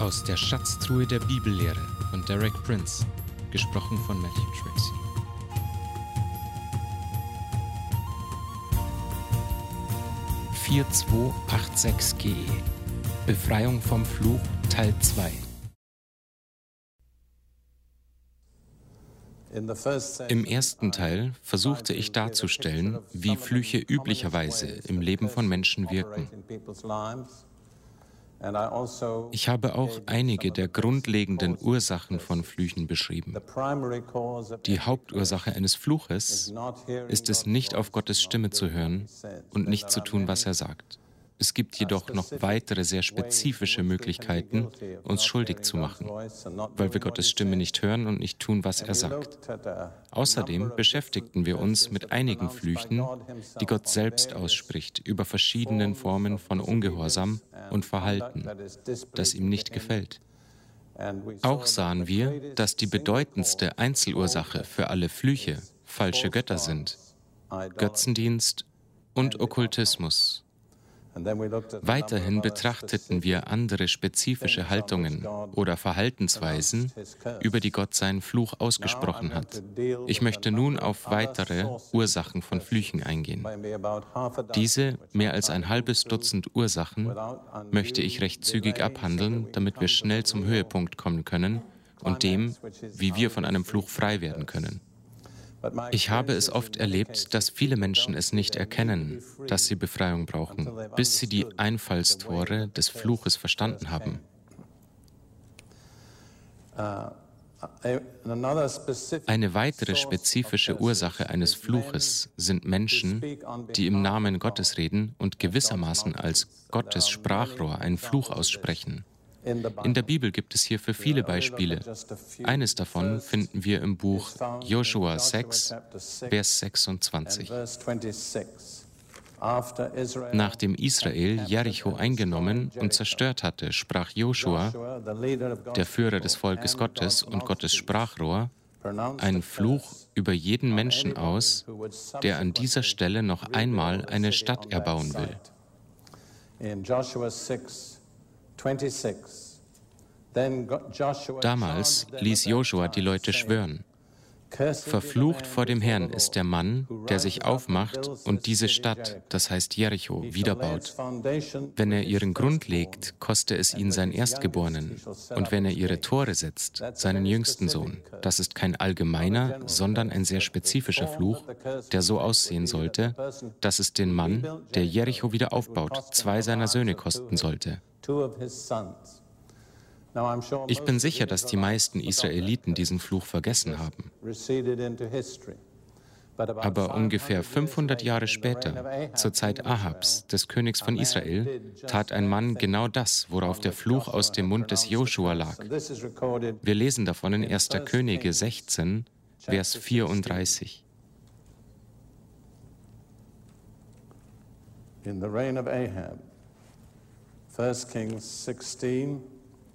Aus der Schatztruhe der Bibellehre von Derek Prince, gesprochen von Matthew Tracy. (4286GE) Befreiung vom Fluch Teil 2. Im ersten Teil versuchte ich darzustellen, wie Flüche üblicherweise im Leben von Menschen wirken. Ich habe auch einige der grundlegenden Ursachen von Flüchen beschrieben. Die Hauptursache eines Fluches ist es, nicht auf Gottes Stimme zu hören und nicht zu tun, was er sagt. Es gibt jedoch noch weitere sehr spezifische Möglichkeiten, uns schuldig zu machen, weil wir Gottes Stimme nicht hören und nicht tun, was er sagt. Außerdem beschäftigten wir uns mit einigen Flüchen, die Gott selbst ausspricht, über verschiedenen Formen von Ungehorsam und Verhalten, das ihm nicht gefällt. Auch sahen wir, dass die bedeutendste Einzelursache für alle Flüche falsche Götter sind, Götzendienst und Okkultismus. Weiterhin betrachteten wir andere spezifische Haltungen oder Verhaltensweisen, über die Gott seinen Fluch ausgesprochen hat. Ich möchte nun auf weitere Ursachen von Flüchen eingehen. Diese mehr als ein halbes Dutzend Ursachen möchte ich recht zügig abhandeln, damit wir schnell zum Höhepunkt kommen können und dem, wie wir von einem Fluch frei werden können. Ich habe es oft erlebt, dass viele Menschen es nicht erkennen, dass sie Befreiung brauchen, bis sie die Einfallstore des Fluches verstanden haben. Eine weitere spezifische Ursache eines Fluches sind Menschen, die im Namen Gottes reden und gewissermaßen als Gottes Sprachrohr einen Fluch aussprechen. In der Bibel gibt es hierfür viele Beispiele. Eines davon finden wir im Buch Josua 6, Vers 26. Nachdem Israel Jericho eingenommen und zerstört hatte, sprach Josua, der Führer des Volkes Gottes und Gottes Sprachrohr, einen Fluch über jeden Menschen aus, der an dieser Stelle noch einmal eine Stadt erbauen will. Damals ließ Josua die Leute schwören: Verflucht vor dem Herrn ist der Mann, der sich aufmacht und diese Stadt, das heißt Jericho, wiederbaut. Wenn er ihren Grund legt, koste es ihn sein Erstgeborenen, und wenn er ihre Tore setzt, seinen jüngsten Sohn. Das ist kein allgemeiner, sondern ein sehr spezifischer Fluch, der so aussehen sollte, dass es den Mann, der Jericho wieder aufbaut, 2 seiner Söhne kosten sollte. Ich bin sicher, dass die meisten Israeliten diesen Fluch vergessen haben. Aber ungefähr 500 Jahre später, zur Zeit Ahabs, des Königs von Israel, tat ein Mann genau das, worauf der Fluch aus dem Mund des Josua lag. Wir lesen davon in 1. Könige 16, Vers 34. In the reign of Ahab, 1 Kings 16,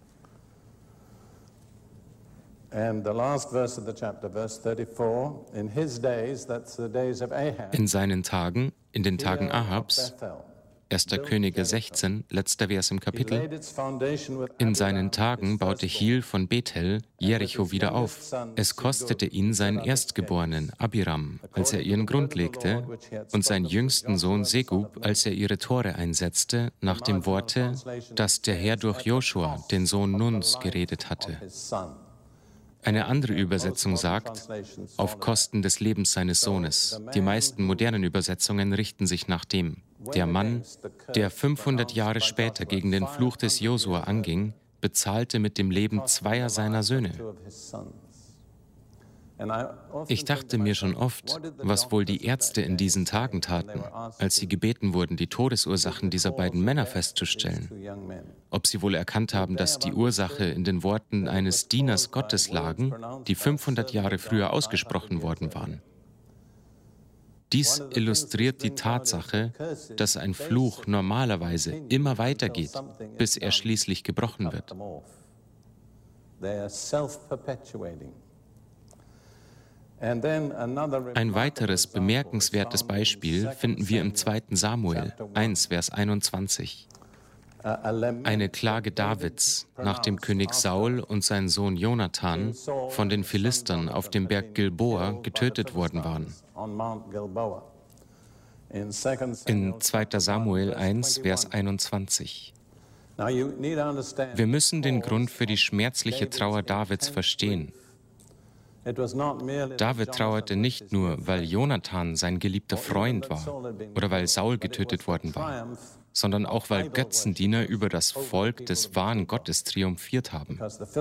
and the last verse of the chapter, verse 34, in his days, that's the days of Ahab. In seinen Tagen, in den Tagen Ahabs, 1. Könige 16, letzter Vers im Kapitel. In seinen Tagen baute Hiel von Bethel Jericho wieder auf. Es kostete ihn seinen Erstgeborenen, Abiram, als er ihren Grund legte, und seinen jüngsten Sohn Segub, als er ihre Tore einsetzte, nach dem Worte, das der Herr durch Joshua, den Sohn Nuns, geredet hatte. Eine andere Übersetzung sagt, auf Kosten des Lebens seines Sohnes. Die meisten modernen Übersetzungen richten sich nach dem. Der Mann, der 500 Jahre später gegen den Fluch des Josua anging, bezahlte mit dem Leben 2 seiner Söhne. Ich dachte mir schon oft, was wohl die Ärzte in diesen Tagen taten, als sie gebeten wurden, die Todesursachen dieser beiden Männer festzustellen. Ob sie wohl erkannt haben, dass die Ursache in den Worten eines Dieners Gottes lagen, die 500 Jahre früher ausgesprochen worden waren. Dies illustriert die Tatsache, dass ein Fluch normalerweise immer weitergeht, bis er schließlich gebrochen wird. Ein weiteres bemerkenswertes Beispiel finden wir im 2. Samuel 1, Vers 21. Eine Klage Davids, nachdem König Saul und sein Sohn Jonathan von den Philistern auf dem Berg Gilboa getötet worden waren. In 2. Samuel 1, Vers 21. Wir müssen den Grund für die schmerzliche Trauer Davids verstehen. David trauerte nicht nur, weil Jonathan sein geliebter Freund war oder weil Saul getötet worden war, sondern auch, weil Götzendiener über das Volk des wahren Gottes triumphiert haben.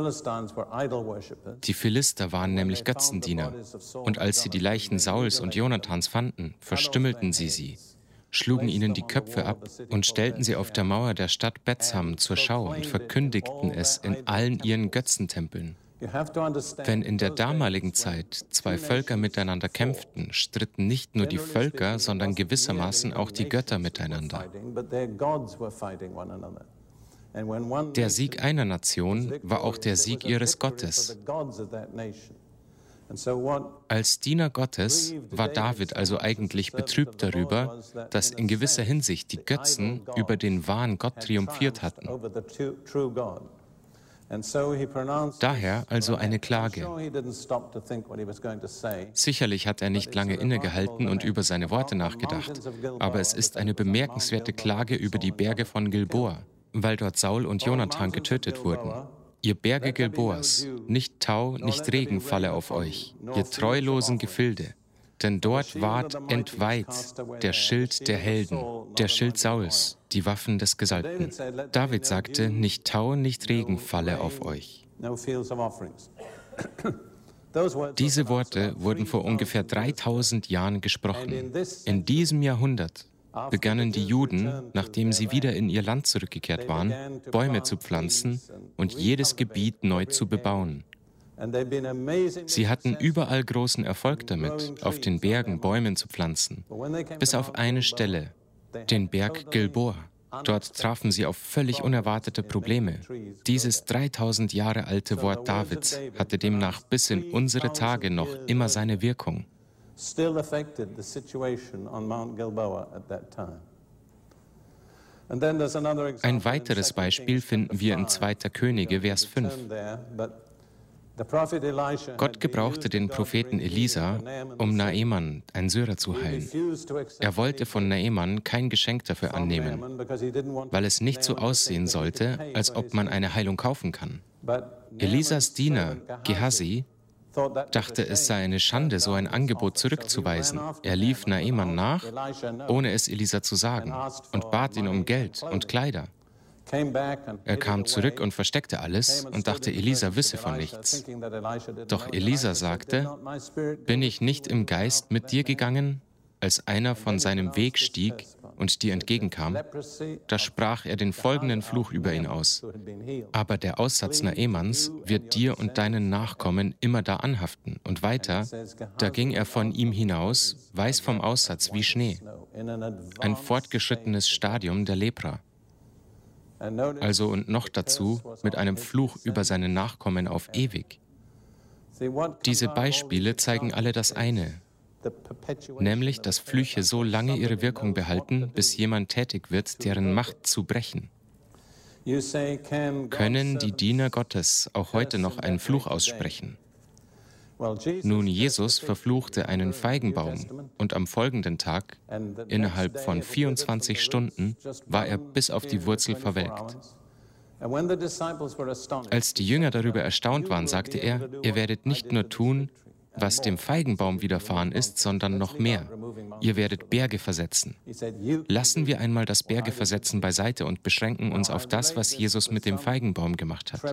Die Philister waren nämlich Götzendiener, und als sie die Leichen Sauls und Jonathans fanden, verstümmelten sie, schlugen ihnen die Köpfe ab und stellten sie auf der Mauer der Stadt Bethsam zur Schau und verkündigten es in allen ihren Götzentempeln. Wenn in der damaligen Zeit zwei Völker miteinander kämpften, stritten nicht nur die Völker, sondern gewissermaßen auch die Götter miteinander. Der Sieg einer Nation war auch der Sieg ihres Gottes. Als Diener Gottes war David also eigentlich betrübt darüber, dass in gewisser Hinsicht die Götzen über den wahren Gott triumphiert hatten. Daher also eine Klage. Sicherlich hat er nicht lange innegehalten und über seine Worte nachgedacht, aber es ist eine bemerkenswerte Klage über die Berge von Gilboa, weil dort Saul und Jonathan getötet wurden. Ihr Berge Gilboas, nicht Tau, nicht Regen falle auf euch, ihr treulosen Gefilde. Denn dort ward entweiht der Schild der Helden, der Schild Sauls, die Waffen des Gesalbten. David sagte, nicht Tau, nicht Regen falle auf euch. Diese Worte wurden vor ungefähr 3000 Jahren gesprochen. In diesem Jahrhundert begannen die Juden, nachdem sie wieder in ihr Land zurückgekehrt waren, Bäume zu pflanzen und jedes Gebiet neu zu bebauen. Sie hatten überall großen Erfolg damit, auf den Bergen Bäume zu pflanzen, bis auf eine Stelle, den Berg Gilboa. Dort trafen sie auf völlig unerwartete Probleme. Dieses 3000 Jahre alte Wort Davids hatte demnach bis in unsere Tage noch immer seine Wirkung. Ein weiteres Beispiel finden wir in 2. Könige, Vers 5. Gott gebrauchte den Propheten Elisa, um Naeman, ein Syrer, zu heilen. Er wollte von Naeman kein Geschenk dafür annehmen, weil es nicht so aussehen sollte, als ob man eine Heilung kaufen kann. Elisas Diener, Gehazi, dachte, es sei eine Schande, so ein Angebot zurückzuweisen. Er lief Naeman nach, ohne es Elisa zu sagen, und bat ihn um Geld und Kleider. Er kam zurück und versteckte alles und dachte, Elisa wisse von nichts. Doch Elisa sagte, bin ich nicht im Geist mit dir gegangen, als einer von seinem Weg stieg und dir entgegenkam? Da sprach er den folgenden Fluch über ihn aus. Aber der Aussatz Naemans wird dir und deinen Nachkommen immer da anhaften. Und weiter, da ging er von ihm hinaus, weiß vom Aussatz wie Schnee. Ein fortgeschrittenes Stadium der Lepra. Also und noch dazu mit einem Fluch über seine Nachkommen auf ewig. Diese Beispiele zeigen alle das eine, nämlich, dass Flüche so lange ihre Wirkung behalten, bis jemand tätig wird, deren Macht zu brechen. Können die Diener Gottes auch heute noch einen Fluch aussprechen? Nun, Jesus verfluchte einen Feigenbaum und am folgenden Tag, innerhalb von 24 Stunden, war er bis auf die Wurzel verwelkt. Als die Jünger darüber erstaunt waren, sagte er, ihr werdet nicht nur tun, was dem Feigenbaum widerfahren ist, sondern noch mehr. Ihr werdet Berge versetzen. Lassen wir einmal das Bergeversetzen beiseite und beschränken uns auf das, was Jesus mit dem Feigenbaum gemacht hat.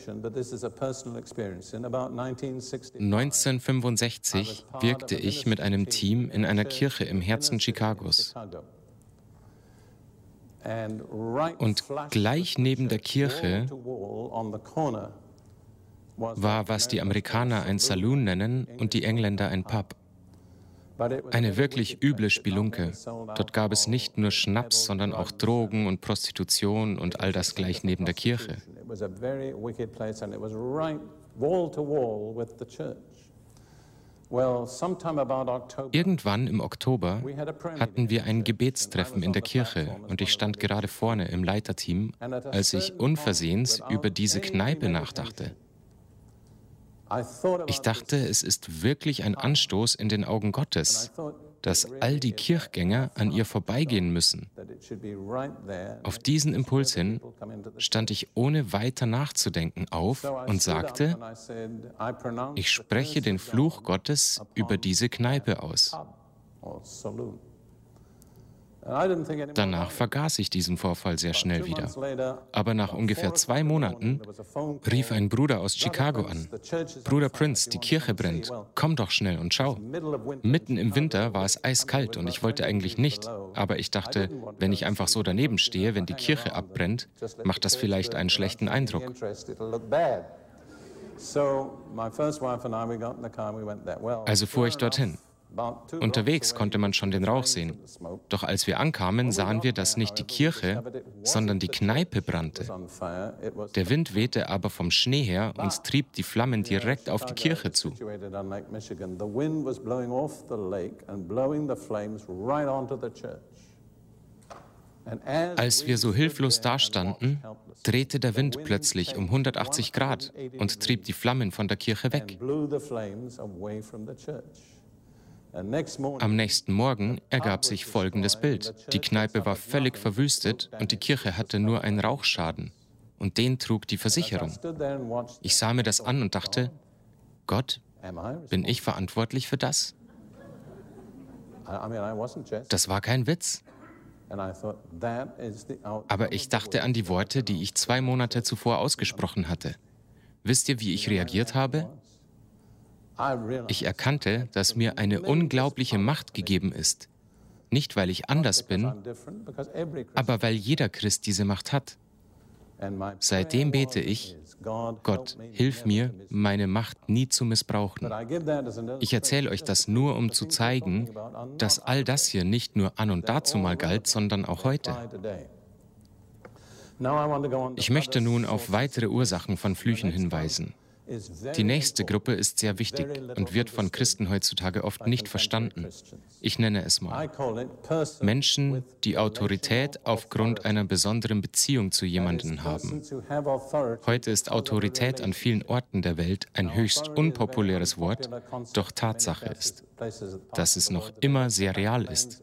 1965 wirkte ich mit einem Team in einer Kirche im Herzen Chicagos. Und gleich neben der Kirche war, was die Amerikaner ein Saloon nennen und die Engländer ein Pub. Eine wirklich üble Spelunke. Dort gab es nicht nur Schnaps, sondern auch Drogen und Prostitution und all das gleich neben der Kirche. Irgendwann im Oktober hatten wir ein Gebetstreffen in der Kirche und ich stand gerade vorne im Leiterteam, als ich unversehens über diese Kneipe nachdachte. Ich dachte, es ist wirklich ein Anstoß in den Augen Gottes, dass all die Kirchgänger an ihr vorbeigehen müssen. Auf diesen Impuls hin stand ich ohne weiter nachzudenken auf und sagte, ich spreche den Fluch Gottes über diese Kneipe aus. Danach vergaß ich diesen Vorfall sehr schnell wieder. Aber nach ungefähr 2 Monaten rief ein Bruder aus Chicago an. Bruder Prince, die Kirche brennt. Komm doch schnell und schau. Mitten im Winter war es eiskalt und ich wollte eigentlich nicht. Aber ich dachte, wenn ich einfach so daneben stehe, wenn die Kirche abbrennt, macht das vielleicht einen schlechten Eindruck. Also fuhr ich dorthin. Unterwegs konnte man schon den Rauch sehen. Doch als wir ankamen, sahen wir, dass nicht die Kirche, sondern die Kneipe brannte. Der Wind wehte aber vom Schnee her und trieb die Flammen direkt auf die Kirche zu. Als wir so hilflos dastanden, drehte der Wind plötzlich um 180 Grad und trieb die Flammen von der Kirche weg. Am nächsten Morgen ergab sich folgendes Bild. Die Kneipe war völlig verwüstet und die Kirche hatte nur einen Rauchschaden. Und den trug die Versicherung. Ich sah mir das an und dachte, Gott, bin ich verantwortlich für das? Das war kein Witz. Aber ich dachte an die Worte, die ich 2 Monate zuvor ausgesprochen hatte. Wisst ihr, wie ich reagiert habe? Ich erkannte, dass mir eine unglaubliche Macht gegeben ist. Nicht, weil ich anders bin, aber weil jeder Christ diese Macht hat. Seitdem bete ich, Gott, hilf mir, meine Macht nie zu missbrauchen. Ich erzähle euch das nur, um zu zeigen, dass all das hier nicht nur an und dazu mal galt, sondern auch heute. Ich möchte nun auf weitere Ursachen von Flüchen hinweisen. Die nächste Gruppe ist sehr wichtig und wird von Christen heutzutage oft nicht verstanden. Ich nenne es mal Menschen, die Autorität aufgrund einer besonderen Beziehung zu jemandem haben. Heute ist Autorität an vielen Orten der Welt ein höchst unpopuläres Wort, doch Tatsache ist, dass es noch immer sehr real ist.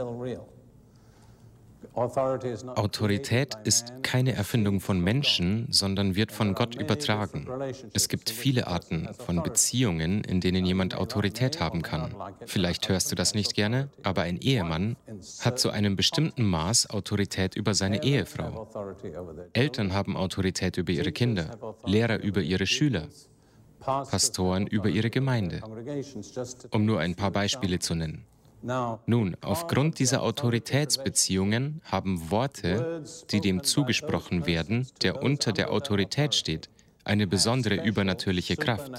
Autorität ist keine Erfindung von Menschen, sondern wird von Gott übertragen. Es gibt viele Arten von Beziehungen, in denen jemand Autorität haben kann. Vielleicht hörst du das nicht gerne, aber ein Ehemann hat zu einem bestimmten Maß Autorität über seine Ehefrau. Eltern haben Autorität über ihre Kinder, Lehrer über ihre Schüler, Pastoren über ihre Gemeinde, um nur ein paar Beispiele zu nennen. Nun, aufgrund dieser Autoritätsbeziehungen haben Worte, die dem zugesprochen werden, der unter der Autorität steht, eine besondere übernatürliche Kraft.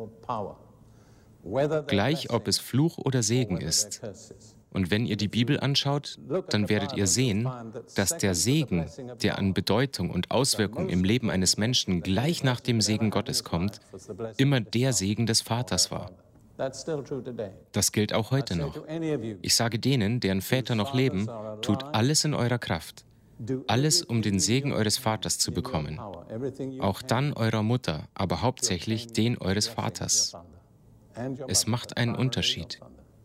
Gleich ob es Fluch oder Segen ist. Und wenn ihr die Bibel anschaut, dann werdet ihr sehen, dass der Segen, der an Bedeutung und Auswirkung im Leben eines Menschen gleich nach dem Segen Gottes kommt, immer der Segen des Vaters war. Das gilt auch heute noch. Ich sage denen, deren Väter noch leben, tut alles in eurer Kraft. Alles, um den Segen eures Vaters zu bekommen. Auch dann eurer Mutter, aber hauptsächlich den eures Vaters. Es macht einen Unterschied.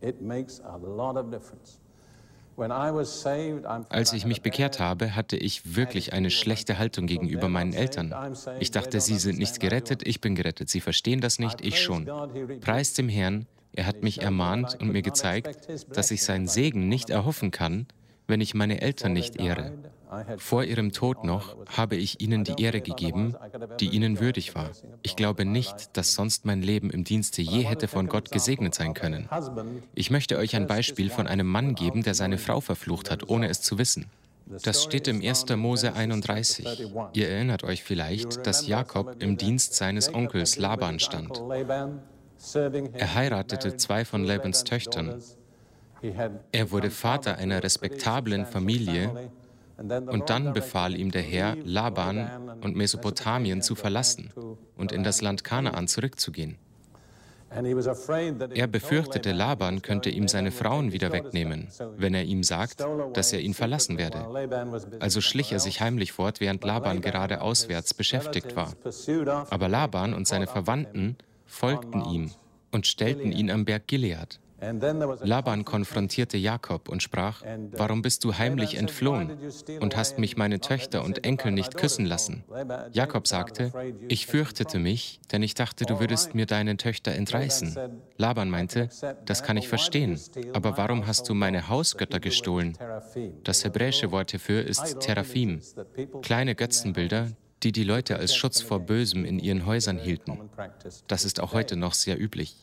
Als ich mich bekehrt habe, hatte ich wirklich eine schlechte Haltung gegenüber meinen Eltern. Ich dachte, sie sind nicht gerettet, ich bin gerettet. Sie verstehen das nicht, ich schon. Preis dem Herrn, er hat mich ermahnt und mir gezeigt, dass ich seinen Segen nicht erhoffen kann, wenn ich meine Eltern nicht ehre. Vor ihrem Tod noch habe ich ihnen die Ehre gegeben, die ihnen würdig war. Ich glaube nicht, dass sonst mein Leben im Dienste je hätte von Gott gesegnet sein können. Ich möchte euch ein Beispiel von einem Mann geben, der seine Frau verflucht hat, ohne es zu wissen. Das steht im 1. Mose 31. Ihr erinnert euch vielleicht, dass Jakob im Dienst seines Onkels Laban stand. Er heiratete 2 von Labans Töchtern. Er wurde Vater einer respektablen Familie. Und dann befahl ihm der Herr, Laban und Mesopotamien zu verlassen und in das Land Kanaan zurückzugehen. Er befürchtete, Laban könnte ihm seine Frauen wieder wegnehmen, wenn er ihm sagt, dass er ihn verlassen werde. Also schlich er sich heimlich fort, während Laban gerade auswärts beschäftigt war. Aber Laban und seine Verwandten folgten ihm und stellten ihn am Berg Gilead. Laban konfrontierte Jakob und sprach: Warum bist du heimlich entflohen und hast mich meine Töchter und Enkel nicht küssen lassen? Jakob sagte: Ich fürchtete mich, denn ich dachte, du würdest mir deine Töchter entreißen. Laban meinte: Das kann ich verstehen, aber warum hast du meine Hausgötter gestohlen? Das hebräische Wort hierfür ist Teraphim, kleine Götzenbilder, die die Leute als Schutz vor Bösem in ihren Häusern hielten. Das ist auch heute noch sehr üblich.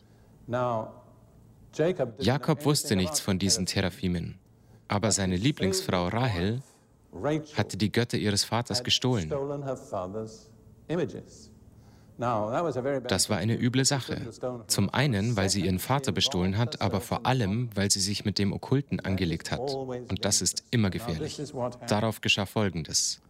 Jakob wusste nichts von diesen Teraphimen, aber seine Lieblingsfrau Rahel hatte die Götter ihres Vaters gestohlen. Das war eine üble Sache. Zum einen, weil sie ihren Vater bestohlen hat, aber vor allem, weil sie sich mit dem Okkulten angelegt hat. Und das ist immer gefährlich. Darauf geschah Folgendes.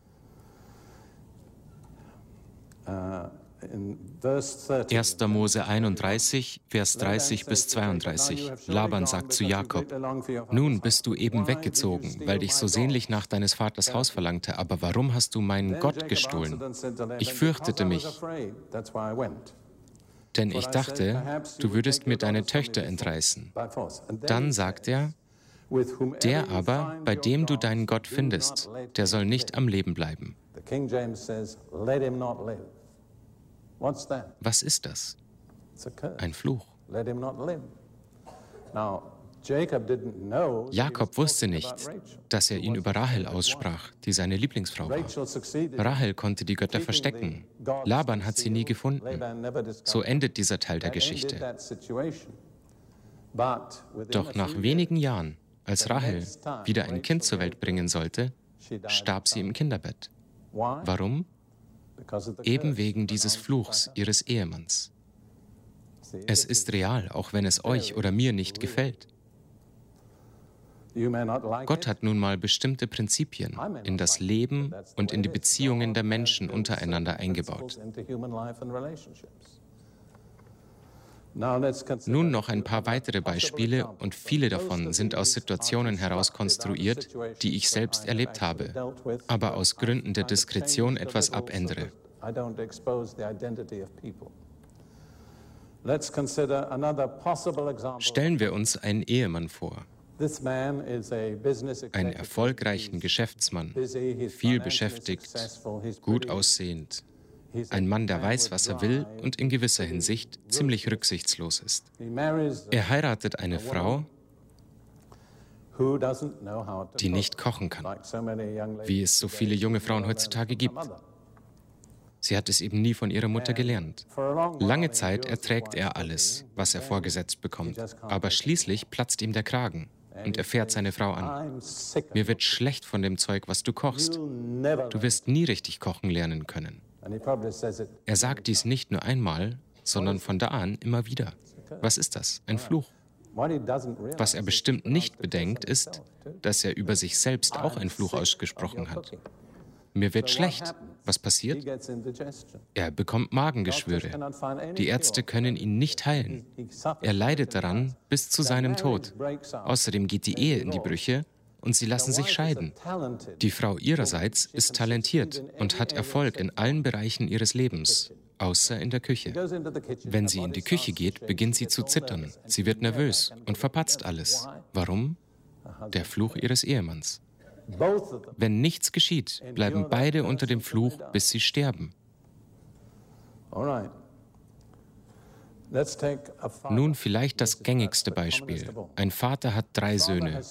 1. Mose 31, Vers 30 bis 32. Laban sagt zu Jakob: Nun bist du eben weggezogen, weil dich so sehnlich nach deines Vaters Haus verlangte. Aber warum hast du meinen Gott gestohlen? Ich fürchtete mich, denn ich dachte, du würdest mir deine Töchter entreißen. Dann sagt er: Der aber, bei dem du deinen Gott findest, der soll nicht am Leben bleiben. Was ist das? Ein Fluch. Jakob wusste nicht, dass er ihn über Rahel aussprach, die seine Lieblingsfrau war. Rahel konnte die Götter verstecken. Laban hat sie nie gefunden. So endet dieser Teil der Geschichte. Doch nach wenigen Jahren, als Rahel wieder ein Kind zur Welt bringen sollte, starb sie im Kinderbett. Warum? Eben wegen dieses Fluchs ihres Ehemanns. Es ist real, auch wenn es euch oder mir nicht gefällt. Gott hat nun mal bestimmte Prinzipien in das Leben und in die Beziehungen der Menschen untereinander eingebaut. Nun noch ein paar weitere Beispiele und viele davon sind aus Situationen heraus konstruiert, die ich selbst erlebt habe, aber aus Gründen der Diskretion etwas abändere. Stellen wir uns einen Ehemann vor. Einen erfolgreichen Geschäftsmann, viel beschäftigt, gut aussehend. Ein Mann, der weiß, was er will und in gewisser Hinsicht ziemlich rücksichtslos ist. Er heiratet eine Frau, die nicht kochen kann, wie es so viele junge Frauen heutzutage gibt. Sie hat es eben nie von ihrer Mutter gelernt. Lange Zeit erträgt er alles, was er vorgesetzt bekommt, aber schließlich platzt ihm der Kragen und er fährt seine Frau an. Mir wird schlecht von dem Zeug, was du kochst. Du wirst nie richtig kochen lernen können. Er sagt dies nicht nur einmal, sondern von da an immer wieder. Was ist das? Ein Fluch. Was er bestimmt nicht bedenkt, ist, dass er über sich selbst auch einen Fluch ausgesprochen hat. Mir wird schlecht. Was passiert? Er bekommt Magengeschwüre. Die Ärzte können ihn nicht heilen. Er leidet daran bis zu seinem Tod. Außerdem geht die Ehe in die Brüche und sie lassen sich scheiden. Die Frau ihrerseits ist talentiert und hat Erfolg in allen Bereichen ihres Lebens, außer in der Küche. Wenn sie in die Küche geht, beginnt sie zu zittern. Sie wird nervös und verpatzt alles. Warum? Der Fluch ihres Ehemanns. Wenn nichts geschieht, bleiben beide unter dem Fluch, bis sie sterben. Nun vielleicht das gängigste Beispiel. Ein Vater hat 3 Söhne.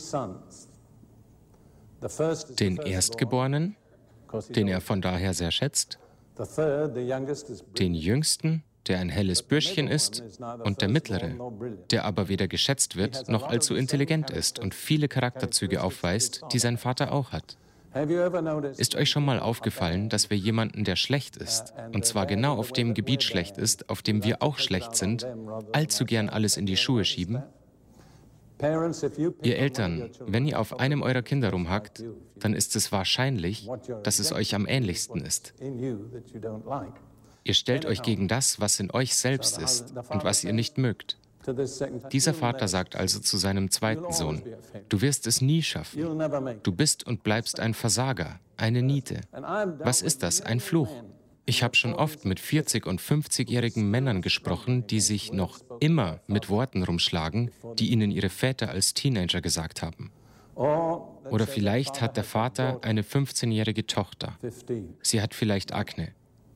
Den Erstgeborenen, den er von daher sehr schätzt, den Jüngsten, der ein helles Bürschchen ist, und der Mittlere, der aber weder geschätzt wird, noch allzu intelligent ist und viele Charakterzüge aufweist, die sein Vater auch hat. Ist euch schon mal aufgefallen, dass wir jemanden, der schlecht ist, und zwar genau auf dem Gebiet schlecht ist, auf dem wir auch schlecht sind, allzu gern alles in die Schuhe schieben? Ihr Eltern, wenn ihr auf einem eurer Kinder rumhackt, dann ist es wahrscheinlich, dass es euch am ähnlichsten ist. Ihr stellt euch gegen das, was in euch selbst ist und was ihr nicht mögt. Dieser Vater sagt also zu seinem zweiten Sohn, du wirst es nie schaffen. Du bist und bleibst ein Versager, eine Niete. Was ist das? Ein Fluch. Ich habe schon oft mit 40- und 50-jährigen Männern gesprochen, die sich noch immer mit Worten rumschlagen, die ihnen ihre Väter als Teenager gesagt haben. Oder vielleicht hat der Vater eine 15-jährige Tochter. Sie hat vielleicht Akne.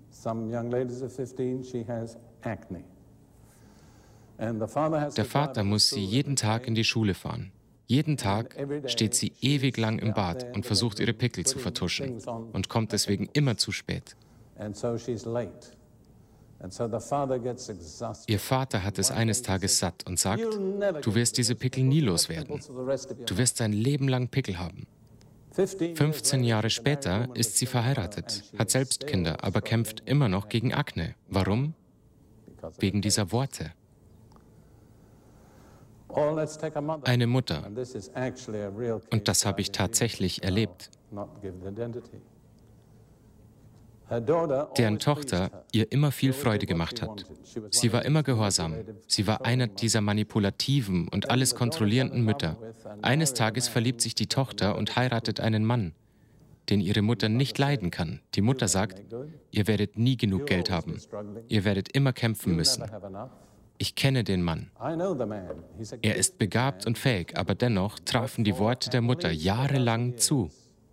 Der Vater muss sie jeden Tag in die Schule fahren. Jeden Tag steht sie ewig lang im Bad und versucht, ihre Pickel zu vertuschen und kommt deswegen immer zu spät. Ihr Vater hat es eines Tages satt und sagt, du wirst diese Pickel nie loswerden. Du wirst dein Leben lang Pickel haben. 15 Jahre später ist sie verheiratet, hat selbst Kinder, aber kämpft immer noch gegen Akne. Warum? Wegen dieser Worte. Eine Mutter, und das habe ich tatsächlich erlebt, deren Tochter ihr immer viel Freude gemacht hat. Sie war immer gehorsam. Sie war einer dieser manipulativen und alles kontrollierenden Mütter. Eines Tages verliebt sich die Tochter und heiratet einen Mann, den ihre Mutter nicht leiden kann. Die Mutter sagt, ihr werdet nie genug Geld haben. Ihr werdet immer kämpfen müssen. Ich kenne den Mann. Er ist begabt und fähig, aber dennoch trafen die Worte der Mutter jahrelang zu.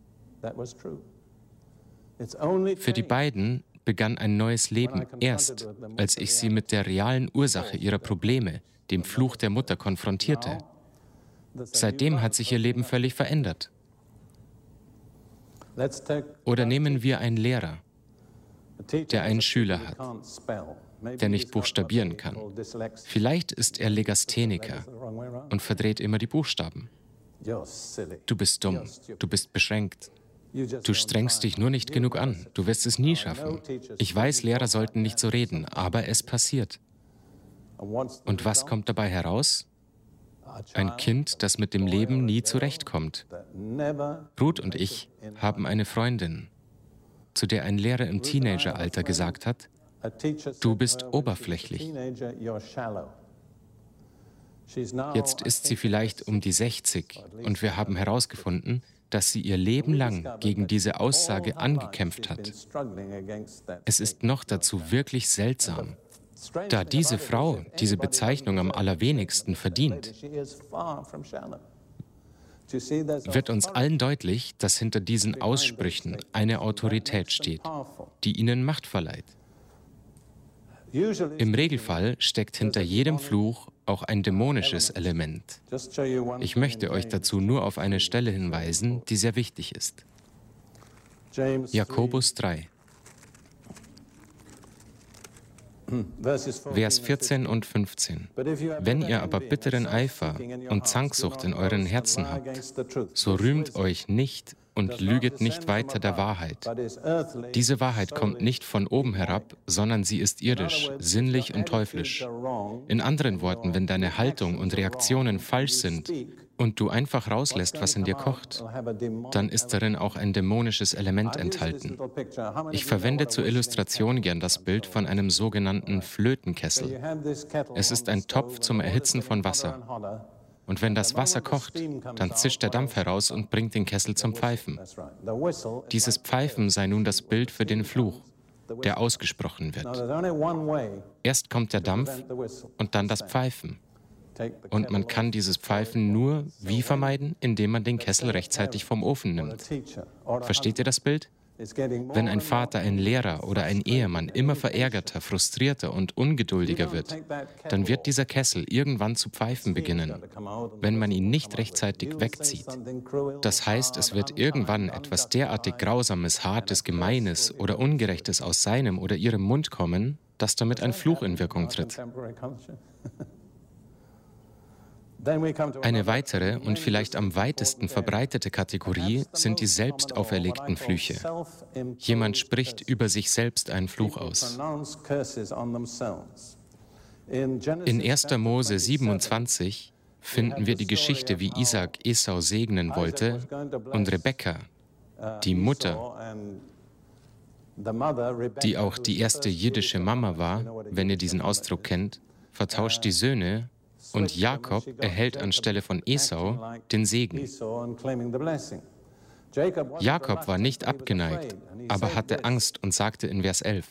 Für die beiden begann ein neues Leben erst, als ich sie mit der realen Ursache ihrer Probleme, dem Fluch der Mutter, konfrontierte. Seitdem hat sich ihr Leben völlig verändert. Oder nehmen wir einen Lehrer, der einen Schüler hat, der nicht buchstabieren kann. Vielleicht ist er Legastheniker und verdreht immer die Buchstaben. Du bist dumm, du bist beschränkt. Du strengst dich nur nicht genug an. Du wirst es nie schaffen. Ich weiß, Lehrer sollten nicht so reden, aber es passiert. Und was kommt dabei heraus? Ein Kind, das mit dem Leben nie zurechtkommt. Ruth und ich haben eine Freundin, zu der ein Lehrer im Teenageralter gesagt hat, du bist oberflächlich. Jetzt ist sie vielleicht um die 60 und wir haben herausgefunden, dass sie ihr Leben lang gegen diese Aussage angekämpft hat. Es ist noch dazu wirklich seltsam, da diese Frau diese Bezeichnung am allerwenigsten verdient. Wird uns allen deutlich, dass hinter diesen Aussprüchen eine Autorität steht, die ihnen Macht verleiht. Im Regelfall steckt hinter jedem Fluch auch ein dämonisches Element. Ich möchte euch dazu nur auf eine Stelle hinweisen, die sehr wichtig ist. Jakobus 3, Vers 14 und 15. Wenn ihr aber bitteren Eifer und Zanksucht in euren Herzen habt, so rühmt euch nicht und lüget nicht weiter der Wahrheit. Diese Wahrheit kommt nicht von oben herab, sondern sie ist irdisch, sinnlich und teuflisch. In anderen Worten, wenn deine Haltung und Reaktionen falsch sind und du einfach rauslässt, was in dir kocht, dann ist darin auch ein dämonisches Element enthalten. Ich verwende zur Illustration gern das Bild von einem sogenannten Flötenkessel. Es ist ein Topf zum Erhitzen von Wasser. Und wenn das Wasser kocht, dann zischt der Dampf heraus und bringt den Kessel zum Pfeifen. Dieses Pfeifen sei nun das Bild für den Fluch, der ausgesprochen wird. Erst kommt der Dampf und dann das Pfeifen. Und man kann dieses Pfeifen nur wie vermeiden, indem man den Kessel rechtzeitig vom Ofen nimmt. Versteht ihr das Bild? Wenn ein Vater, ein Lehrer oder ein Ehemann immer verärgerter, frustrierter und ungeduldiger wird, dann wird dieser Kessel irgendwann zu pfeifen beginnen, wenn man ihn nicht rechtzeitig wegzieht. Das heißt, es wird irgendwann etwas derartig Grausames, Hartes, Gemeines oder Ungerechtes aus seinem oder ihrem Mund kommen, dass damit ein Fluch in Wirkung tritt. Eine weitere und vielleicht am weitesten verbreitete Kategorie sind die selbst auferlegten Flüche. Jemand spricht über sich selbst einen Fluch aus. In 1. Mose 27 finden wir die Geschichte, wie Isaak Esau segnen wollte und Rebekka, die Mutter die auch die erste jiddische Mama war, wenn ihr diesen Ausdruck kennt, vertauscht die Söhne und Jakob erhält anstelle von Esau den Segen. Jakob war nicht abgeneigt, aber hatte Angst und sagte in Vers 11,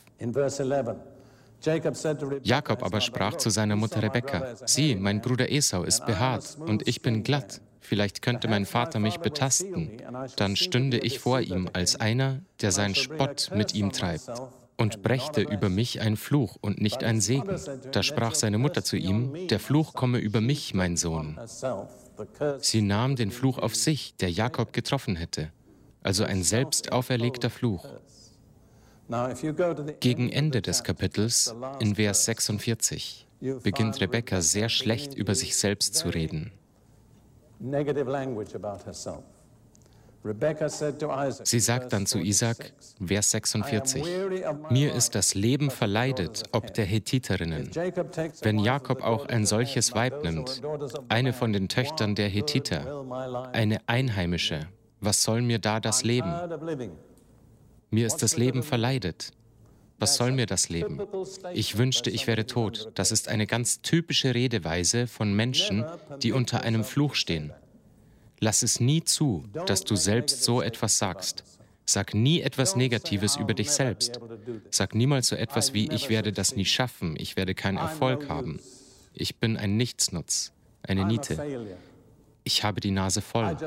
Jakob aber sprach zu seiner Mutter Rebekka, sieh, mein Bruder Esau ist behaart und ich bin glatt. Vielleicht könnte mein Vater mich betasten. Dann stünde ich vor ihm als einer, der seinen Spott mit ihm treibt und brächte über mich ein Fluch und nicht ein Segen. Da sprach seine Mutter zu ihm, der Fluch komme über mich, mein Sohn. Sie nahm den Fluch auf sich, der Jakob getroffen hätte, also ein selbst auferlegter Fluch. Gegen Ende des Kapitels, in Vers 46, beginnt Rebekka sehr schlecht über sich selbst zu reden. Sie sagt dann zu Isaac, Vers 46, mir ist das Leben verleidet, ob der Hethitherinnen. Wenn Jakob auch ein solches Weib nimmt, eine von den Töchtern der Hethiter, eine Einheimische, was soll mir da das Leben? Mir ist das Leben verleidet. Was soll mir das Leben? Ich wünschte, ich wäre tot. Das ist eine ganz typische Redeweise von Menschen, die unter einem Fluch stehen. Lass es nie zu, dass du selbst so etwas sagst. Sag nie etwas Negatives über dich selbst. Sag niemals so etwas wie, ich werde das nie schaffen, ich werde keinen Erfolg haben. Ich bin ein Nichtsnutz, eine Niete. Ich habe die Nase voll.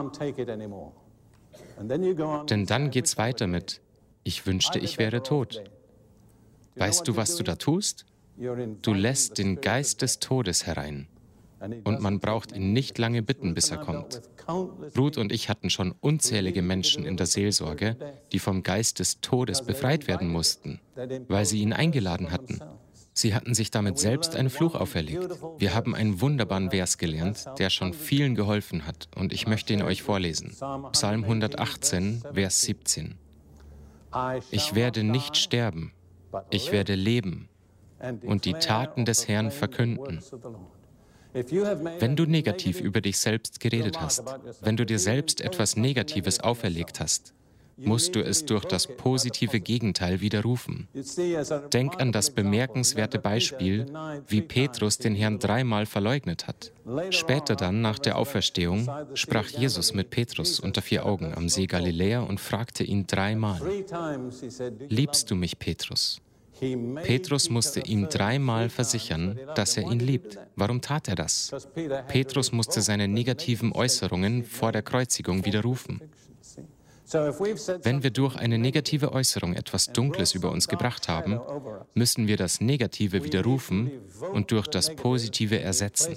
Denn dann geht's weiter mit, ich wünschte, ich wäre tot. Weißt du, was du da tust? Du lässt den Geist des Todes herein. Und man braucht ihn nicht lange bitten, bis er kommt. Ruth und ich hatten schon unzählige Menschen in der Seelsorge, die vom Geist des Todes befreit werden mussten, weil sie ihn eingeladen hatten. Sie hatten sich damit selbst einen Fluch auferlegt. Wir haben einen wunderbaren Vers gelernt, der schon vielen geholfen hat, und ich möchte ihn euch vorlesen. Psalm 118, Vers 17. Ich werde nicht sterben, ich werde leben und die Taten des Herrn verkünden. Wenn du negativ über dich selbst geredet hast, wenn du dir selbst etwas Negatives auferlegt hast, musst du es durch das positive Gegenteil widerrufen. Denk an das bemerkenswerte Beispiel, wie Petrus den Herrn 3-mal verleugnet hat. Später dann, nach der Auferstehung, sprach Jesus mit Petrus unter 4 Augen am See Galiläa und fragte ihn 3-mal, liebst du mich, Petrus? Petrus musste ihm 3-mal versichern, dass er ihn liebt. Warum tat er das? Petrus musste seine negativen Äußerungen vor der Kreuzigung widerrufen. Wenn wir durch eine negative Äußerung etwas Dunkles über uns gebracht haben, müssen wir das Negative widerrufen und durch das Positive ersetzen.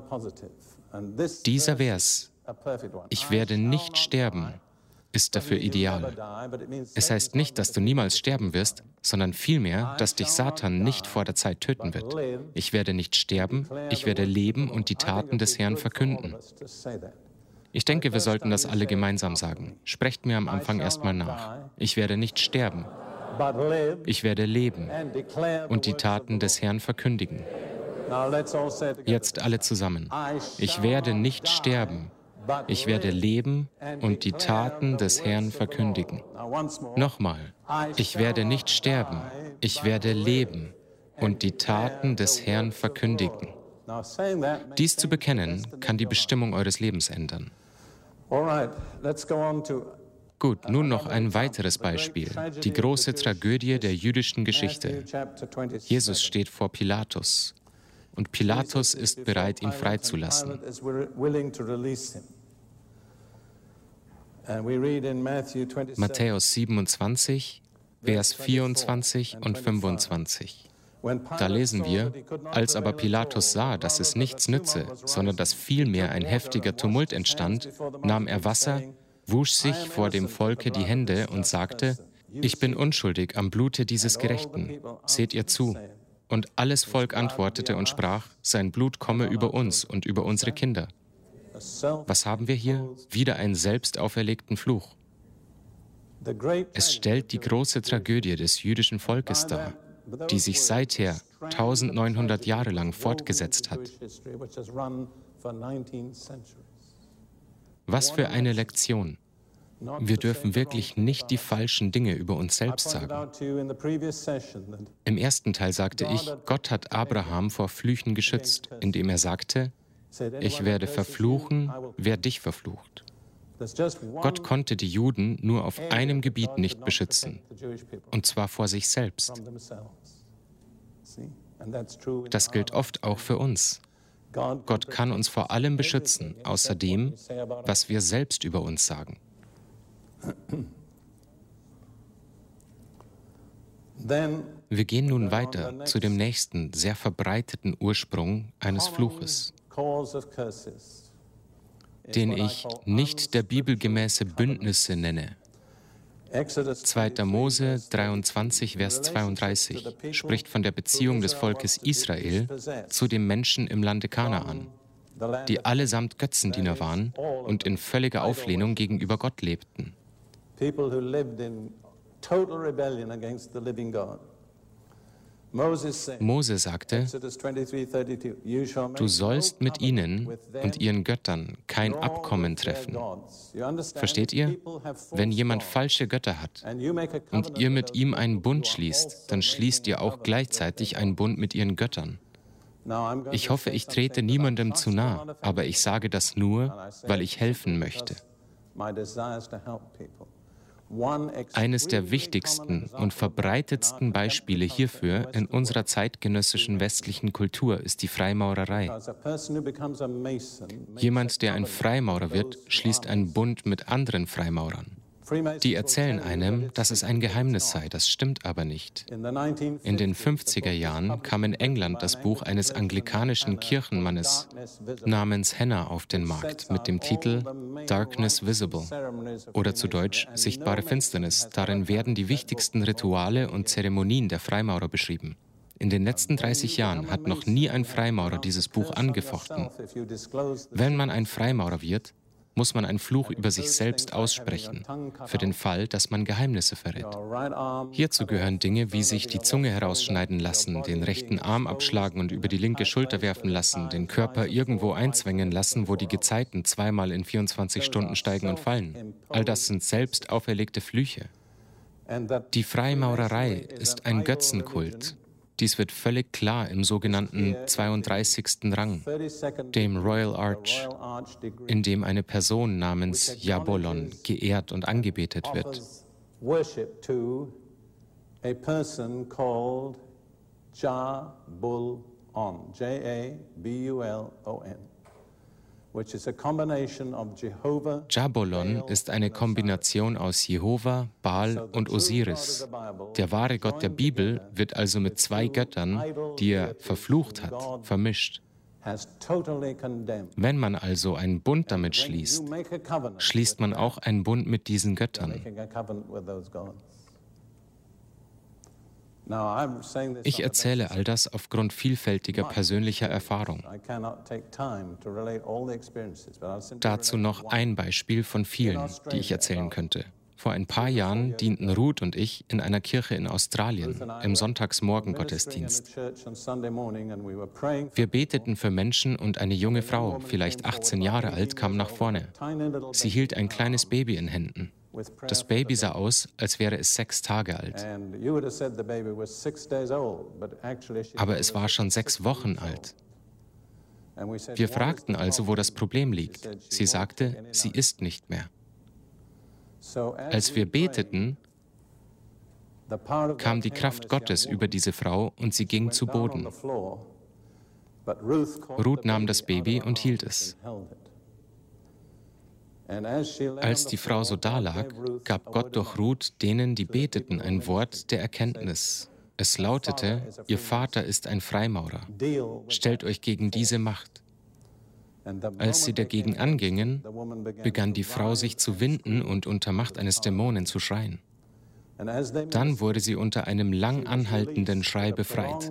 Dieser Vers, ich werde nicht sterben, ist dafür ideal. Es heißt nicht, dass du niemals sterben wirst, sondern vielmehr, dass dich Satan nicht vor der Zeit töten wird. Ich werde nicht sterben, ich werde leben und die Taten des Herrn verkünden. Ich denke, wir sollten das alle gemeinsam sagen. Sprecht mir am Anfang erstmal nach. Ich werde nicht sterben. Ich werde leben und die Taten des Herrn verkündigen. Jetzt alle zusammen. Ich werde nicht sterben. Ich werde leben und die Taten des Herrn verkündigen. Nochmal. Ich werde nicht sterben. Ich werde leben und die Taten des Herrn verkündigen. Dies zu bekennen, kann die Bestimmung eures Lebens ändern. Gut, nun noch ein weiteres Beispiel, die große Tragödie der jüdischen Geschichte. Jesus steht vor Pilatus und Pilatus ist bereit, ihn freizulassen. Matthäus 27, Vers 24 und 25. Da lesen wir, als aber Pilatus sah, dass es nichts nütze, sondern dass vielmehr ein heftiger Tumult entstand, nahm er Wasser, wusch sich vor dem Volke die Hände und sagte, ich bin unschuldig am Blute dieses Gerechten, seht ihr zu. Und alles Volk antwortete und sprach, sein Blut komme über uns und über unsere Kinder. Was haben wir hier? Wieder einen selbst auferlegten Fluch. Es stellt die große Tragödie des jüdischen Volkes dar, die sich seither 1900 Jahre lang fortgesetzt hat. Was für eine Lektion. Wir dürfen wirklich nicht die falschen Dinge über uns selbst sagen. Im ersten Teil sagte ich, Gott hat Abraham vor Flüchen geschützt, indem er sagte, ich werde verfluchen, wer dich verflucht. Gott konnte die Juden nur auf einem Gebiet nicht beschützen, und zwar vor sich selbst. Das gilt oft auch für uns. Gott kann uns vor allem beschützen, außer dem, was wir selbst über uns sagen. Wir gehen nun weiter zu dem nächsten, sehr verbreiteten Ursprung eines Fluches, den ich nicht der bibelgemäße Bündnisse nenne. 2. Mose 23, Vers 32 spricht von der Beziehung des Volkes Israel zu den Menschen im Lande Kanaan, die allesamt Götzendiener waren und in völliger Auflehnung gegenüber Gott lebten. Mose sagte, du sollst mit ihnen und ihren Göttern kein Abkommen treffen. Versteht ihr? Wenn jemand falsche Götter hat und ihr mit ihm einen Bund schließt, dann schließt ihr auch gleichzeitig einen Bund mit ihren Göttern. Ich hoffe, ich trete niemandem zu nahe, aber ich sage das nur, weil ich helfen möchte. Eines der wichtigsten und verbreitetsten Beispiele hierfür in unserer zeitgenössischen westlichen Kultur ist die Freimaurerei. Jemand, der ein Freimaurer wird, schließt einen Bund mit anderen Freimaurern. Die erzählen einem, dass es ein Geheimnis sei, das stimmt aber nicht. In den 50er Jahren kam in England das Buch eines anglikanischen Kirchenmannes namens Henner auf den Markt mit dem Titel Darkness Visible oder zu Deutsch Sichtbare Finsternis. Darin werden die wichtigsten Rituale und Zeremonien der Freimaurer beschrieben. In den letzten 30 Jahren hat noch nie ein Freimaurer dieses Buch angefochten. Wenn man ein Freimaurer wird, muss man einen Fluch über sich selbst aussprechen, für den Fall, dass man Geheimnisse verrät. Hierzu gehören Dinge wie sich die Zunge herausschneiden lassen, den rechten Arm abschlagen und über die linke Schulter werfen lassen, den Körper irgendwo einzwängen lassen, wo die Gezeiten zweimal in 24 Stunden steigen und fallen. All das sind selbst auferlegte Flüche. Die Freimaurerei ist ein Götzenkult. Dies wird völlig klar im sogenannten 32. Rang, dem Royal Arch, in dem eine Person namens Jabolon geehrt und angebetet wird. Jabolon ist eine Kombination aus Jehova, Baal und Osiris. Der wahre Gott der Bibel wird also mit zwei Göttern, die er verflucht hat, vermischt. Wenn man also einen Bund damit schließt, schließt man auch einen Bund mit diesen Göttern. Ich erzähle all das aufgrund vielfältiger persönlicher Erfahrung. Dazu noch ein Beispiel von vielen, die ich erzählen könnte. Vor ein paar Jahren dienten Ruth und ich in einer Kirche in Australien im Sonntagsmorgen-Gottesdienst. Wir beteten für Menschen und eine junge Frau, vielleicht 18 Jahre alt, kam nach vorne. Sie hielt ein kleines Baby in Händen. Das Baby sah aus, als wäre es 6 Tage alt. Aber es war schon 6 Wochen alt. Wir fragten also, wo das Problem liegt. Sie sagte, sie isst nicht mehr. Als wir beteten, kam die Kraft Gottes über diese Frau und sie ging zu Boden. Ruth nahm das Baby und hielt es. Als die Frau so dalag, gab Gott durch Ruth denen, die beteten, ein Wort der Erkenntnis. Es lautete, ihr Vater ist ein Freimaurer. Stellt euch gegen diese Macht. Als sie dagegen angingen, begann die Frau sich zu winden und unter Macht eines Dämonen zu schreien. Dann wurde sie unter einem lang anhaltenden Schrei befreit.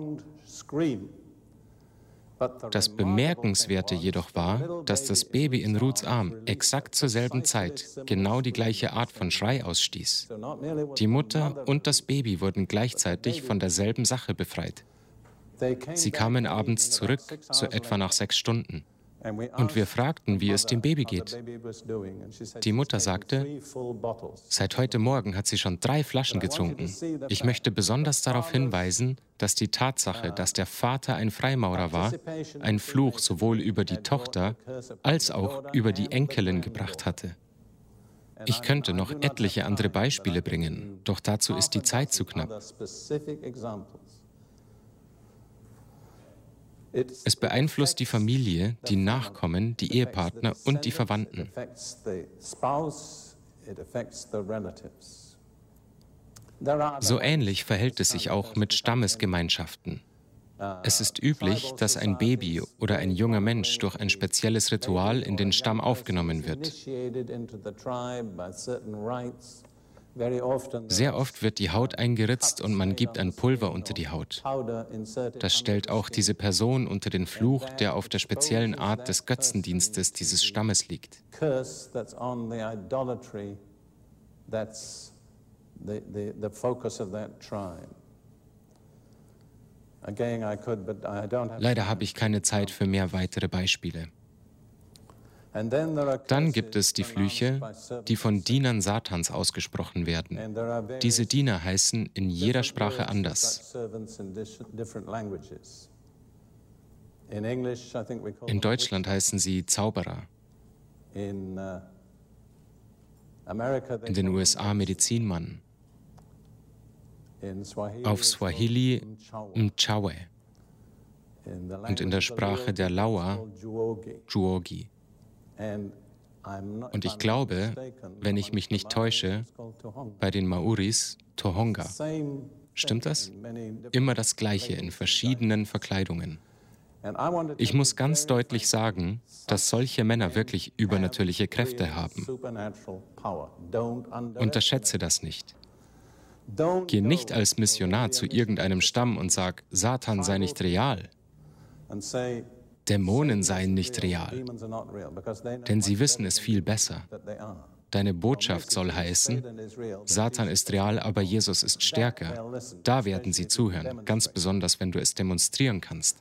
Das Bemerkenswerte jedoch war, dass das Baby in Ruths Arm exakt zur selben Zeit genau die gleiche Art von Schrei ausstieß. Die Mutter und das Baby wurden gleichzeitig von derselben Sache befreit. Sie kamen abends zurück, so etwa nach 6 Stunden. Und wir fragten, wie es dem Baby geht. Die Mutter sagte, seit heute Morgen hat sie schon 3 Flaschen getrunken. Ich möchte besonders darauf hinweisen, dass die Tatsache, dass der Vater ein Freimaurer war, einen Fluch sowohl über die Tochter als auch über die Enkelin gebracht hatte. Ich könnte noch etliche andere Beispiele bringen, doch dazu ist die Zeit zu knapp. Es beeinflusst die Familie, die Nachkommen, die Ehepartner und die Verwandten. So ähnlich verhält es sich auch mit Stammesgemeinschaften. Es ist üblich, dass ein Baby oder ein junger Mensch durch ein spezielles Ritual in den Stamm aufgenommen wird. Sehr oft wird die Haut eingeritzt und man gibt ein Pulver unter die Haut. Das stellt auch diese Person unter den Fluch, der auf der speziellen Art des Götzendienstes dieses Stammes liegt. Leider habe ich keine Zeit für mehr weitere Beispiele. Dann gibt es die Flüche, die von Dienern Satans ausgesprochen werden. Diese Diener heißen in jeder Sprache anders. In Deutschland heißen sie Zauberer. In den USA Medizinmann. Auf Swahili Mchawe. Und in der Sprache der Lawa Juogi. Und ich glaube, wenn ich mich nicht täusche, bei den Maoris Tohonga. Stimmt das? Immer das Gleiche in verschiedenen Verkleidungen. Ich muss ganz deutlich sagen, dass solche Männer wirklich übernatürliche Kräfte haben. Unterschätze das nicht. Geh nicht als Missionar zu irgendeinem Stamm und sag, Satan sei nicht real. Dämonen seien nicht real, denn sie wissen es viel besser. Deine Botschaft soll heißen, Satan ist real, aber Jesus ist stärker. Da werden sie zuhören, ganz besonders, wenn du es demonstrieren kannst.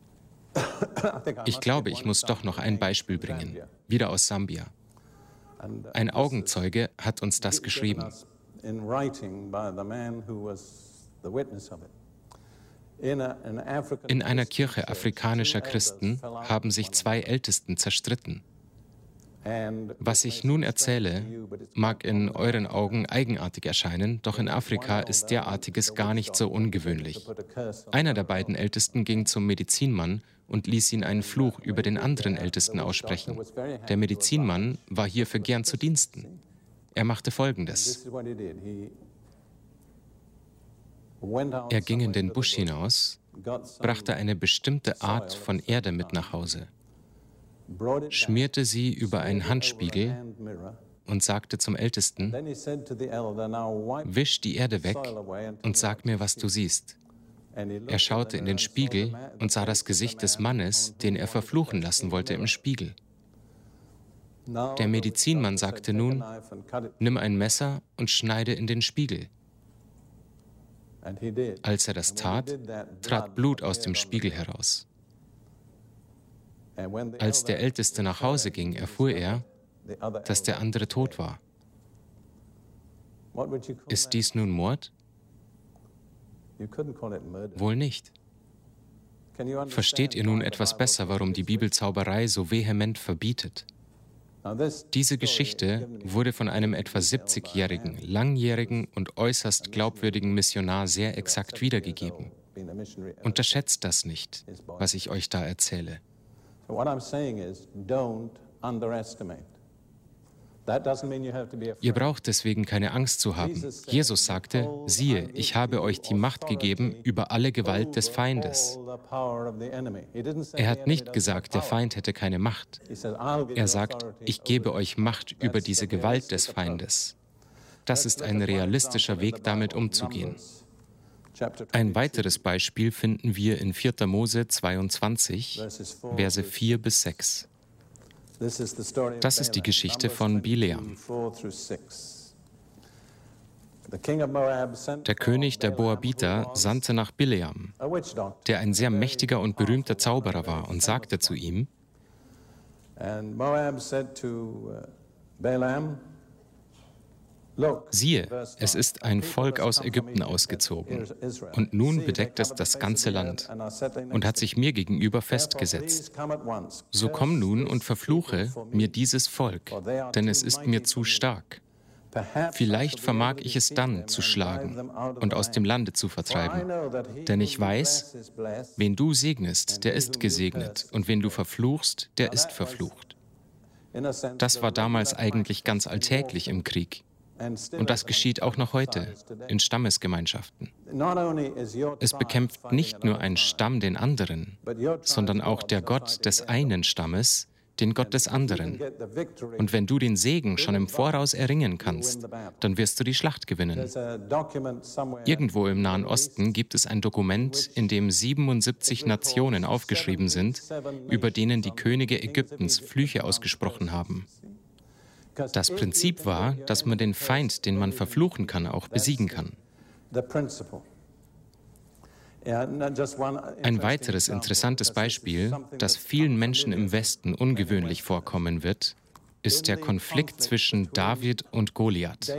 Ich glaube, ich muss doch noch ein Beispiel bringen, wieder aus Sambia. Ein Augenzeuge hat uns das geschrieben. In einer Kirche afrikanischer Christen haben sich 2 Ältesten zerstritten. Was ich nun erzähle, mag in euren Augen eigenartig erscheinen, doch in Afrika ist derartiges gar nicht so ungewöhnlich. Einer der beiden Ältesten ging zum Medizinmann und ließ ihn einen Fluch über den anderen Ältesten aussprechen. Der Medizinmann war hierfür gern zu Diensten. Er machte Folgendes. Er ging in den Busch hinaus, brachte eine bestimmte Art von Erde mit nach Hause, schmierte sie über einen Handspiegel und sagte zum Ältesten, wisch die Erde weg und sag mir, was du siehst. Er schaute in den Spiegel und sah das Gesicht des Mannes, den er verfluchen lassen wollte, im Spiegel. Der Medizinmann sagte nun, nimm ein Messer und schneide in den Spiegel. Als er das tat, trat Blut aus dem Spiegel heraus. Als der Älteste nach Hause ging, erfuhr er, dass der andere tot war. Ist dies nun Mord? Wohl nicht. Versteht ihr nun etwas besser, warum die Bibel Zauberei so vehement verbietet? Diese Geschichte wurde von einem etwa 70-jährigen, langjährigen und äußerst glaubwürdigen Missionar sehr exakt wiedergegeben. Unterschätzt das nicht, was ich euch da erzähle. Ihr braucht deswegen keine Angst zu haben. Jesus sagte, siehe, ich habe euch die Macht gegeben über alle Gewalt des Feindes. Er hat nicht gesagt, der Feind hätte keine Macht. Er sagt, ich gebe euch Macht über diese Gewalt des Feindes. Das ist ein realistischer Weg, damit umzugehen. Ein weiteres Beispiel finden wir in 4. Mose 22, Verse 4 bis 6. Das ist die Geschichte von Bileam. Der König der Moabiter sandte nach Bileam, der ein sehr mächtiger und berühmter Zauberer war, und sagte zu ihm, And Moab said to Balaam, Look, siehe, es ist ein Volk aus Ägypten ausgezogen, und nun bedeckt es das ganze Land und hat sich mir gegenüber festgesetzt. So komm nun und verfluche mir dieses Volk, denn es ist mir zu stark. Vielleicht vermag ich es dann zu schlagen und aus dem Lande zu vertreiben. Denn ich weiß, wen du segnest, der ist gesegnet, und wen du verfluchst, der ist verflucht. Das war damals eigentlich ganz alltäglich im Krieg. Und das geschieht auch noch heute in Stammesgemeinschaften. Es bekämpft nicht nur ein Stamm den anderen, sondern auch der Gott des einen Stammes den Gott des anderen. Und wenn du den Segen schon im Voraus erringen kannst, dann wirst du die Schlacht gewinnen. Irgendwo im Nahen Osten gibt es ein Dokument, in dem 77 Nationen aufgeschrieben sind, über denen die Könige Ägyptens Flüche ausgesprochen haben. Das Prinzip war, dass man den Feind, den man verfluchen kann, auch besiegen kann. Ein weiteres interessantes Beispiel, das vielen Menschen im Westen ungewöhnlich vorkommen wird, ist der Konflikt zwischen David und Goliath.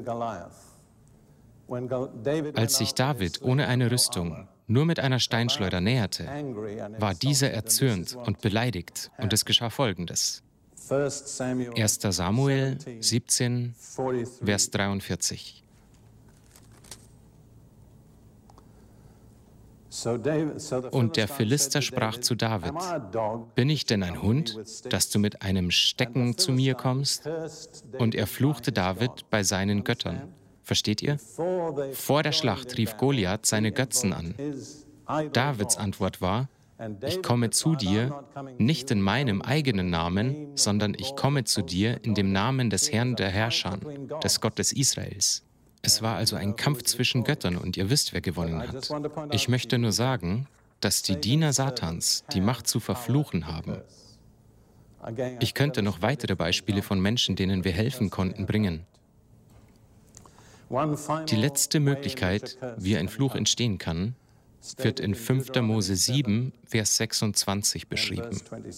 Als sich David ohne eine Rüstung nur mit einer Steinschleuder näherte, war dieser erzürnt und beleidigt, und es geschah Folgendes. 1. Samuel 17, Vers 43. Und der Philister sprach zu David: Bin ich denn ein Hund, dass du mit einem Stecken zu mir kommst? Und er fluchte David bei seinen Göttern. Versteht ihr? Vor der Schlacht rief Goliath seine Götzen an. Davids Antwort war: Ich komme zu dir, nicht in meinem eigenen Namen, sondern ich komme zu dir in dem Namen des Herrn der Herrscher, des Gottes Israels. Es war also ein Kampf zwischen Göttern, und ihr wisst, wer gewonnen hat. Ich möchte nur sagen, dass die Diener Satans die Macht zu verfluchen haben. Ich könnte noch weitere Beispiele von Menschen, denen wir helfen konnten, bringen. Die letzte Möglichkeit, wie ein Fluch entstehen kann, wird in 5. Mose 7, Vers 26 beschrieben.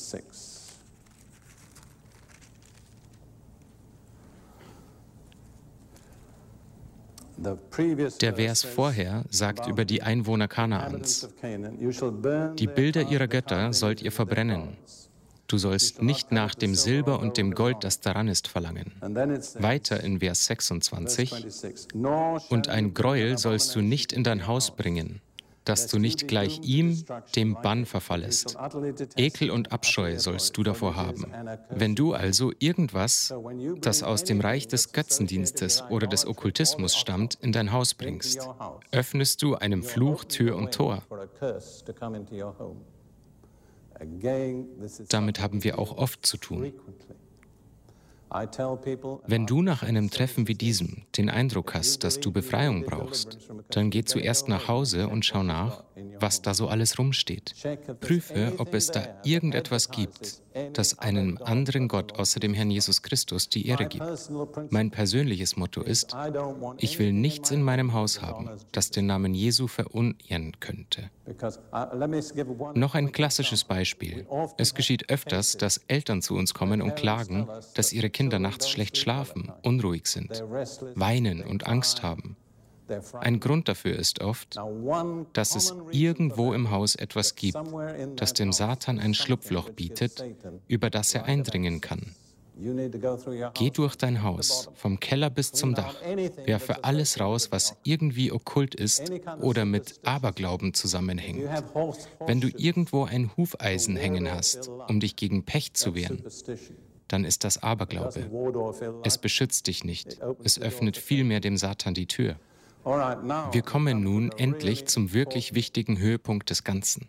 Der Vers vorher sagt über die Einwohner Kanaans: Die Bilder ihrer Götter sollt ihr verbrennen. Du sollst nicht nach dem Silber und dem Gold, das daran ist, verlangen. Weiter in Vers 26: Und ein Gräuel sollst du nicht in dein Haus bringen, dass du nicht gleich ihm, dem Bann, verfallest. Ekel und Abscheu sollst du davor haben. Wenn du also irgendwas, das aus dem Reich des Götzendienstes oder des Okkultismus stammt, in dein Haus bringst, öffnest du einem Fluch Tür und Tor. Damit haben wir auch oft zu tun. Wenn du nach einem Treffen wie diesem den Eindruck hast, dass du Befreiung brauchst, dann geh zuerst nach Hause und schau nach, was da so alles rumsteht. Prüfe, ob es da irgendetwas gibt, das einem anderen Gott außer dem Herrn Jesus Christus die Ehre gibt. Mein persönliches Motto ist: Ich will nichts in meinem Haus haben, das den Namen Jesu verunehren könnte. Noch ein klassisches Beispiel. Es geschieht öfters, dass Eltern zu uns kommen und klagen, dass ihre Kinder nachts schlecht schlafen, unruhig sind, weinen und Angst haben. Ein Grund dafür ist oft, dass es irgendwo im Haus etwas gibt, das dem Satan ein Schlupfloch bietet, über das er eindringen kann. Geh durch dein Haus, vom Keller bis zum Dach, werfe alles raus, was irgendwie okkult ist oder mit Aberglauben zusammenhängt. Wenn du irgendwo ein Hufeisen hängen hast, um dich gegen Pech zu wehren, dann ist das Aberglaube. Es beschützt dich nicht, es öffnet vielmehr dem Satan die Tür. Wir kommen nun endlich zum wirklich wichtigen Höhepunkt des Ganzen,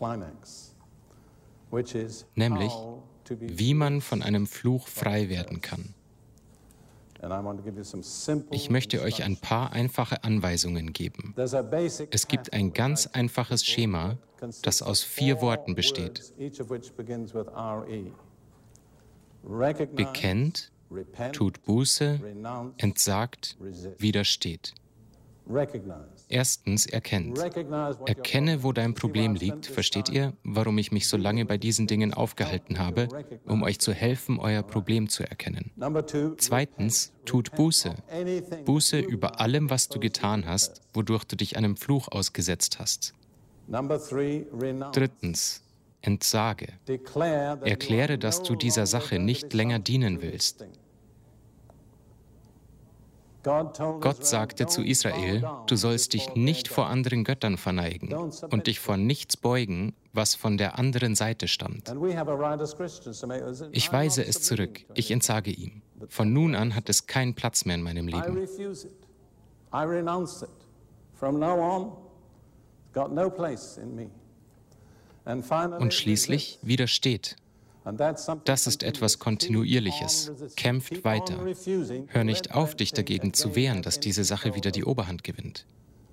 nämlich, wie man von einem Fluch frei werden kann. Ich möchte euch ein paar einfache Anweisungen geben. Es gibt ein ganz einfaches Schema, das aus 4 Worten besteht. Bekennt, tut Buße, entsagt, widersteht. Erstens, erkennt. Erkenne, wo dein Problem liegt. Versteht ihr, warum ich mich so lange bei diesen Dingen aufgehalten habe, um euch zu helfen, euer Problem zu erkennen. Zweitens, tut Buße. Buße über allem, was du getan hast, wodurch du dich einem Fluch ausgesetzt hast. Drittens, entsage. Erkläre, dass du dieser Sache nicht länger dienen willst. Gott sagte zu Israel, du sollst dich nicht vor anderen Göttern verneigen und dich vor nichts beugen, was von der anderen Seite stammt. Ich weise es zurück, ich entsage ihm. Von nun an hat es keinen Platz mehr in meinem Leben. Und schließlich widersteht. Das ist etwas Kontinuierliches. Kämpft weiter. Hör nicht auf, dich dagegen zu wehren, dass diese Sache wieder die Oberhand gewinnt.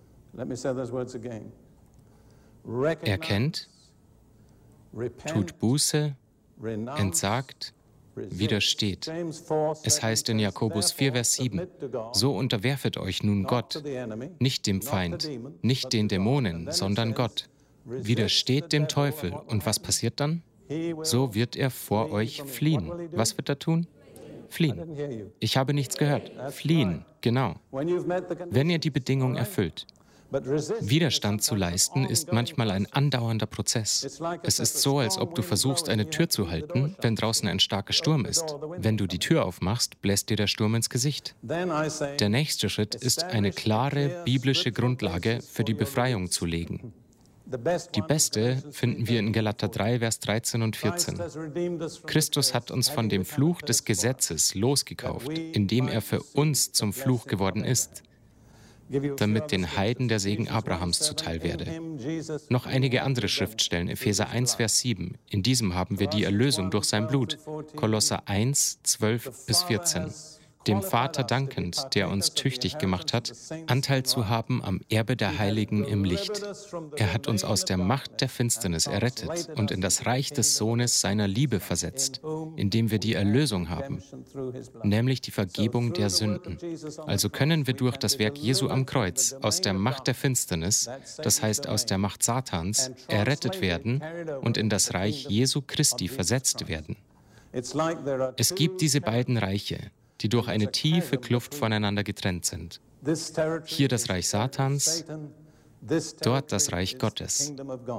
Erkennt, tut Buße, entsagt, widersteht. Es heißt in Jakobus 4, Vers 7, so unterwerfet euch nun Gott, nicht dem Feind, nicht den Dämonen, sondern Gott. Widersteht dem Teufel. Und was passiert dann? So wird er vor euch fliehen. Was wird er tun? Fliehen. Ich habe nichts gehört. Fliehen, genau. Wenn ihr die Bedingung erfüllt. Widerstand zu leisten ist manchmal ein andauernder Prozess. Es ist so, als ob du versuchst, eine Tür zu halten, wenn draußen ein starker Sturm ist. Wenn du die Tür aufmachst, bläst dir der Sturm ins Gesicht. Der nächste Schritt ist, eine klare biblische Grundlage für die Befreiung zu legen. Die beste finden wir in Galater 3, Vers 13 und 14. Christus hat uns von dem Fluch des Gesetzes losgekauft, indem er für uns zum Fluch geworden ist, damit den Heiden der Segen Abrahams zuteil werde. Noch einige andere Schriftstellen, Epheser 1, Vers 7. In diesem haben wir die Erlösung durch sein Blut. Kolosser 1, 12 bis 14. Dem Vater dankend, der uns tüchtig gemacht hat, Anteil zu haben am Erbe der Heiligen im Licht. Er hat uns aus der Macht der Finsternis errettet und in das Reich des Sohnes seiner Liebe versetzt, indem wir die Erlösung haben, nämlich die Vergebung der Sünden. Also können wir durch das Werk Jesu am Kreuz aus der Macht der Finsternis, das heißt aus der Macht Satans, errettet werden und in das Reich Jesu Christi versetzt werden. Es gibt diese beiden Reiche, die durch eine tiefe Kluft voneinander getrennt sind. Hier das Reich Satans, dort das Reich Gottes.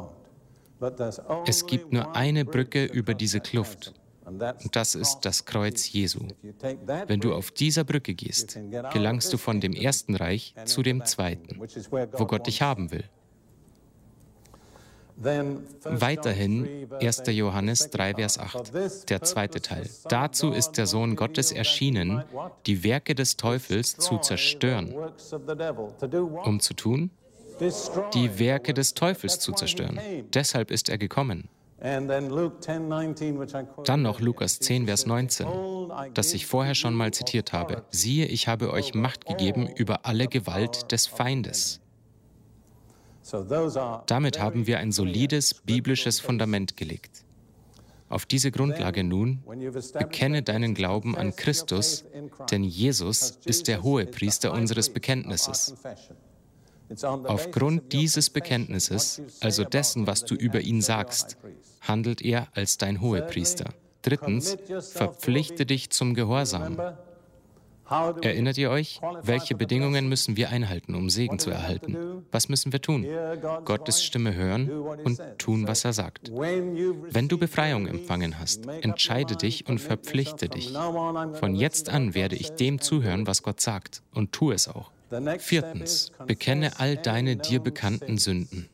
Es gibt nur eine Brücke über diese Kluft, und das ist das Kreuz Jesu. Wenn du auf dieser Brücke gehst, gelangst du von dem ersten Reich zu dem zweiten, wo Gott dich haben will. Weiterhin 1. Johannes 3, Vers 8, der zweite Teil. Dazu ist der Sohn Gottes erschienen, die Werke des Teufels zu zerstören. Um zu tun? Die Werke des Teufels zu zerstören. Deshalb ist er gekommen. Dann noch Lukas 10, Vers 19, das ich vorher schon mal zitiert habe. Siehe, ich habe euch Macht gegeben über alle Gewalt des Feindes. Damit haben wir ein solides biblisches Fundament gelegt. Auf diese Grundlage nun, bekenne deinen Glauben an Christus, denn Jesus ist der Hohepriester unseres Bekenntnisses. Aufgrund dieses Bekenntnisses, also dessen, was du über ihn sagst, handelt er als dein Hohepriester. Drittens, verpflichte dich zum Gehorsam. Erinnert ihr euch? Welche Bedingungen müssen wir einhalten, um Segen zu erhalten? Was müssen wir tun? Gottes Stimme hören und tun, was er sagt. Wenn du Befreiung empfangen hast, entscheide dich und verpflichte dich. Von jetzt an werde ich dem zuhören, was Gott sagt, und tu es auch. Viertens, bekenne all deine dir bekannten Sünden,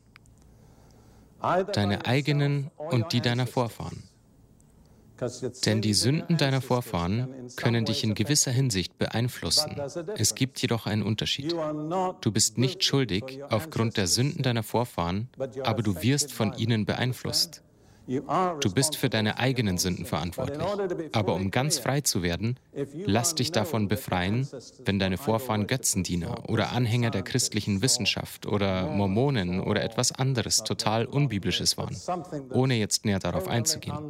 deine eigenen und die deiner Vorfahren. Denn die Sünden deiner Vorfahren können dich in gewisser Hinsicht beeinflussen. Es gibt jedoch einen Unterschied. Du bist nicht schuldig aufgrund der Sünden deiner Vorfahren, aber du wirst von ihnen beeinflusst. Du bist für deine eigenen Sünden verantwortlich. Aber um ganz frei zu werden, lass dich davon befreien, wenn deine Vorfahren Götzendiener oder Anhänger der christlichen Wissenschaft oder Mormonen oder etwas anderes total Unbiblisches waren, ohne jetzt näher darauf einzugehen.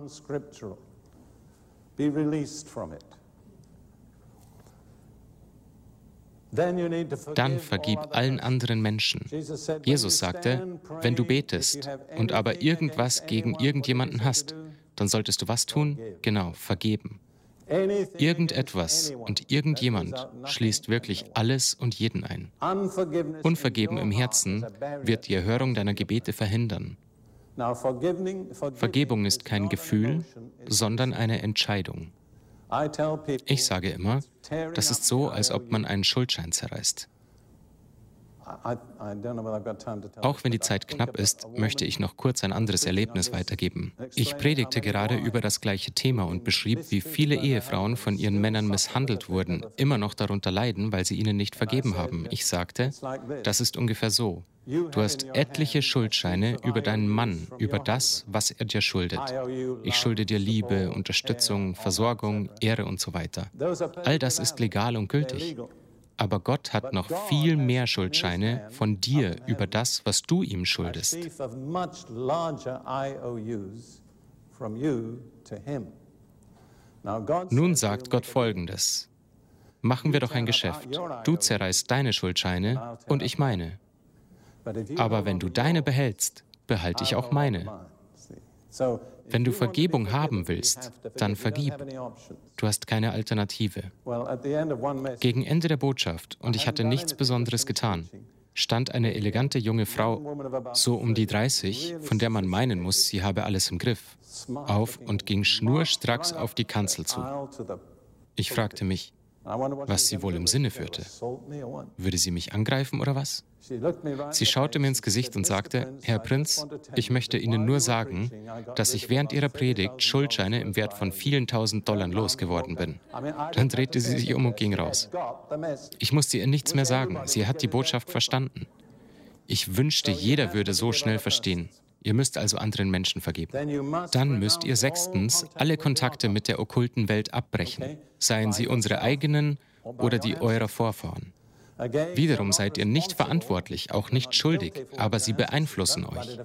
Dann vergib allen anderen Menschen. Jesus sagte, wenn du betest und aber irgendwas gegen irgendjemanden hast, dann solltest du was tun? Genau, vergeben. Irgendetwas und irgendjemand schließt wirklich alles und jeden ein. Unvergeben im Herzen wird die Erhörung deiner Gebete verhindern. Vergebung ist kein Gefühl, sondern eine Entscheidung. Ich sage immer, das ist so, als ob man einen Schuldschein zerreißt. Auch wenn die Zeit knapp ist, möchte ich noch kurz ein anderes Erlebnis weitergeben. Ich predigte gerade über das gleiche Thema und beschrieb, wie viele Ehefrauen von ihren Männern misshandelt wurden, immer noch darunter leiden, weil sie ihnen nicht vergeben haben. Ich sagte, das ist ungefähr so. Du hast etliche Schuldscheine über deinen Mann, über das, was er dir schuldet. Ich schulde dir Liebe, Unterstützung, Versorgung, Ehre und so weiter. All das ist legal und gültig. Aber Gott hat noch viel mehr Schuldscheine von dir über das, was du ihm schuldest. Nun sagt Gott Folgendes. Machen wir doch ein Geschäft. Du zerreißt deine Schuldscheine und ich meine. Aber wenn du deine behältst, behalte ich auch meine. Wenn du Vergebung haben willst, dann vergib. Du hast keine Alternative. Gegen Ende der Botschaft, und ich hatte nichts Besonderes getan, stand eine elegante junge Frau, so um die 30, von der man meinen muss, sie habe alles im Griff, auf und ging schnurstracks auf die Kanzel zu. Ich fragte mich, was sie wohl im Sinne führte. Würde sie mich angreifen oder was? Sie schaute mir ins Gesicht und sagte, Herr Prinz, ich möchte Ihnen nur sagen, dass ich während Ihrer Predigt Schuldscheine im Wert von vielen $1000 losgeworden bin. Dann drehte sie sich um und ging raus. Ich musste ihr nichts mehr sagen. Sie hat die Botschaft verstanden. Ich wünschte, jeder würde so schnell verstehen. Ihr müsst also anderen Menschen vergeben. Dann müsst ihr 6. alle Kontakte mit der okkulten Welt abbrechen, seien sie unsere eigenen oder die eurer Vorfahren. Wiederum seid ihr nicht verantwortlich, auch nicht schuldig, aber sie beeinflussen euch.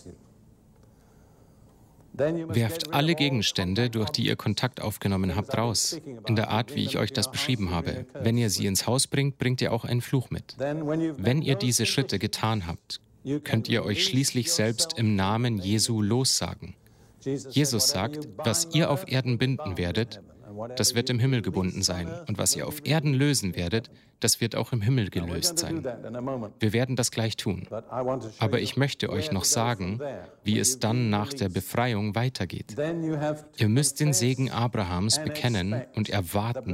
Werft alle Gegenstände, durch die ihr Kontakt aufgenommen habt, raus, in der Art, wie ich euch das beschrieben habe. Wenn ihr sie ins Haus bringt, bringt ihr auch einen Fluch mit. Wenn ihr diese Schritte getan habt, könnt ihr euch schließlich selbst im Namen Jesu lossagen. Jesus sagt, was ihr auf Erden binden werdet, das wird im Himmel gebunden sein. Und was ihr auf Erden lösen werdet, das wird auch im Himmel gelöst sein. Wir werden das gleich tun. Aber ich möchte euch noch sagen, wie es dann nach der Befreiung weitergeht. Ihr müsst den Segen Abrahams bekennen und erwarten.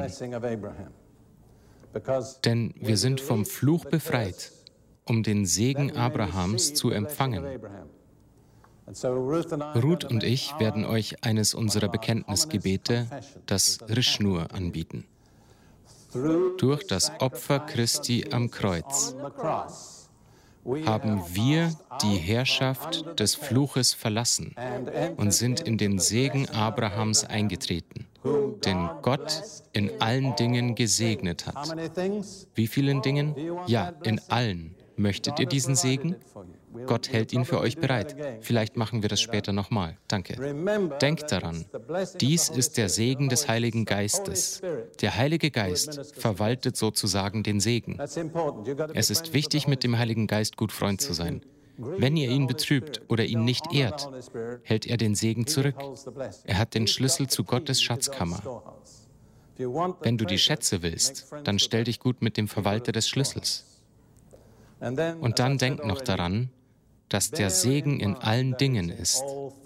Denn wir sind vom Fluch befreit, um den Segen Abrahams zu empfangen. Ruth und ich werden euch eines unserer Bekenntnisgebete, das Rishnur, anbieten. Durch das Opfer Christi am Kreuz haben wir die Herrschaft des Fluches verlassen und sind in den Segen Abrahams eingetreten, den Gott in allen Dingen gesegnet hat. Wie vielen Dingen? Ja, in allen. Möchtet ihr diesen Segen? Gott hält ihn für euch bereit. Vielleicht machen wir das später nochmal. Danke. Denkt daran, dies ist der Segen des Heiligen Geistes. Der Heilige Geist verwaltet sozusagen den Segen. Es ist wichtig, mit dem Heiligen Geist gut Freund zu sein. Wenn ihr ihn betrübt oder ihn nicht ehrt, hält er den Segen zurück. Er hat den Schlüssel zu Gottes Schatzkammer. Wenn du die Schätze willst, dann stell dich gut mit dem Verwalter des Schlüssels. Und dann denkt noch daran, dass der Segen in allen Dingen ist.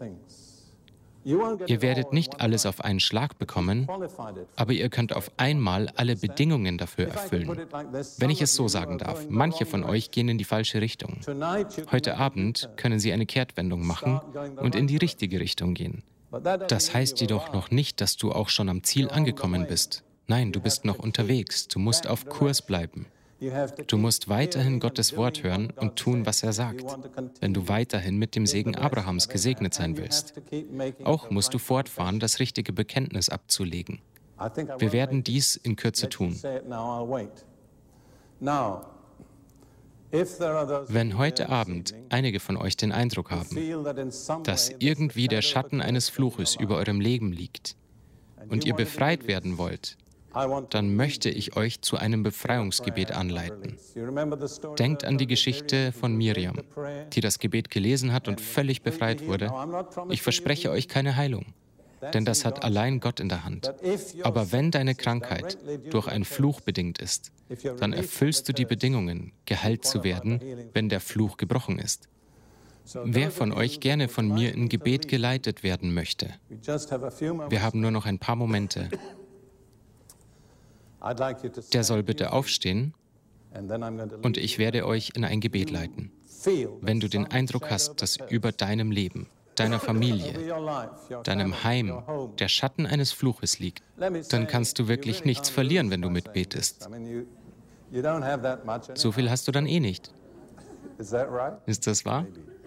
Ihr werdet nicht alles auf einen Schlag bekommen, aber ihr könnt auf einmal alle Bedingungen dafür erfüllen. Wenn ich es so sagen darf, manche von euch gehen in die falsche Richtung. Heute Abend können sie eine Kehrtwendung machen und in die richtige Richtung gehen. Das heißt jedoch noch nicht, dass du auch schon am Ziel angekommen bist. Nein, du bist noch unterwegs. Du musst auf Kurs bleiben. Du musst weiterhin Gottes Wort hören und tun, was er sagt, wenn du weiterhin mit dem Segen Abrahams gesegnet sein willst. Auch musst du fortfahren, das richtige Bekenntnis abzulegen. Wir werden dies in Kürze tun. Wenn heute Abend einige von euch den Eindruck haben, dass irgendwie der Schatten eines Fluches über eurem Leben liegt und ihr befreit werden wollt, dann möchte ich euch zu einem Befreiungsgebet anleiten. Denkt an die Geschichte von Miriam, die das Gebet gelesen hat und völlig befreit wurde. Ich verspreche euch keine Heilung, denn das hat allein Gott in der Hand. Aber wenn deine Krankheit durch einen Fluch bedingt ist, dann erfüllst du die Bedingungen, geheilt zu werden, wenn der Fluch gebrochen ist. Wer von euch gerne von mir in Gebet geleitet werden möchte? Wir haben nur noch ein paar Momente. Der soll bitte aufstehen und ich werde euch in ein Gebet leiten. Wenn du den Eindruck hast, dass über deinem Leben, deiner Familie, deinem Heim der Schatten eines Fluches liegt, dann kannst du wirklich nichts verlieren, wenn du mitbetest. So viel hast du dann eh nicht. Ist das wahr?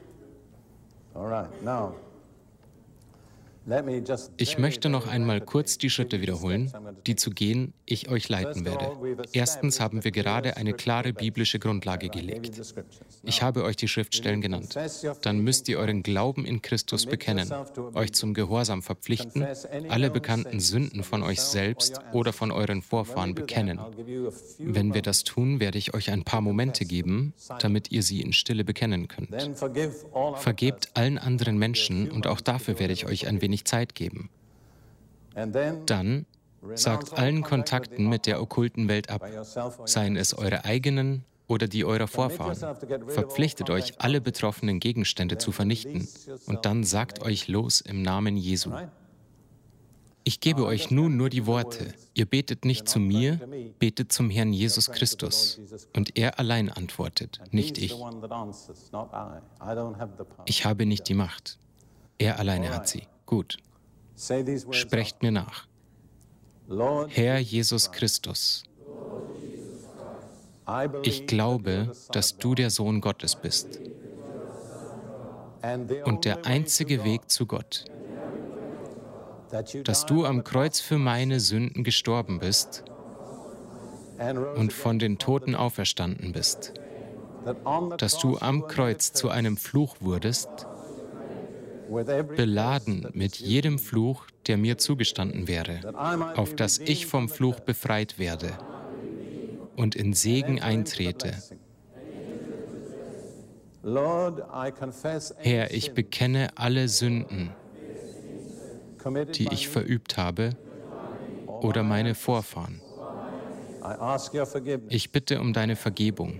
Ich möchte noch einmal kurz die Schritte wiederholen, die zu gehen ich euch leiten werde. Erstens haben wir gerade eine klare biblische Grundlage gelegt. Ich habe euch die Schriftstellen genannt. Dann müsst ihr euren Glauben in Christus bekennen, euch zum Gehorsam verpflichten, alle bekannten Sünden von euch selbst oder von euren Vorfahren bekennen. Wenn wir das tun, werde ich euch ein paar Momente geben, damit ihr sie in Stille bekennen könnt. Vergebt allen anderen Menschen und auch dafür werde ich euch ein wenig Zeit geben. Dann sagt allen Kontakten mit der okkulten Welt ab, seien es eure eigenen oder die eurer Vorfahren. Verpflichtet euch, alle betroffenen Gegenstände zu vernichten und dann sagt euch los im Namen Jesu. Ich gebe euch nun nur die Worte. Ihr betet nicht zu mir, betet zum Herrn Jesus Christus. Und er allein antwortet, nicht ich. Ich habe nicht die Macht. Er alleine hat sie. Gut. Sprecht mir nach. Herr Jesus Christus, ich glaube, dass du der Sohn Gottes bist und der einzige Weg zu Gott, dass du am Kreuz für meine Sünden gestorben bist und von den Toten auferstanden bist, dass du am Kreuz zu einem Fluch wurdest, beladen mit jedem Fluch, der mir zugestanden wäre, auf dass ich vom Fluch befreit werde und in Segen eintrete. Herr, ich bekenne alle Sünden, die ich verübt habe, oder meine Vorfahren. Ich bitte um deine Vergebung.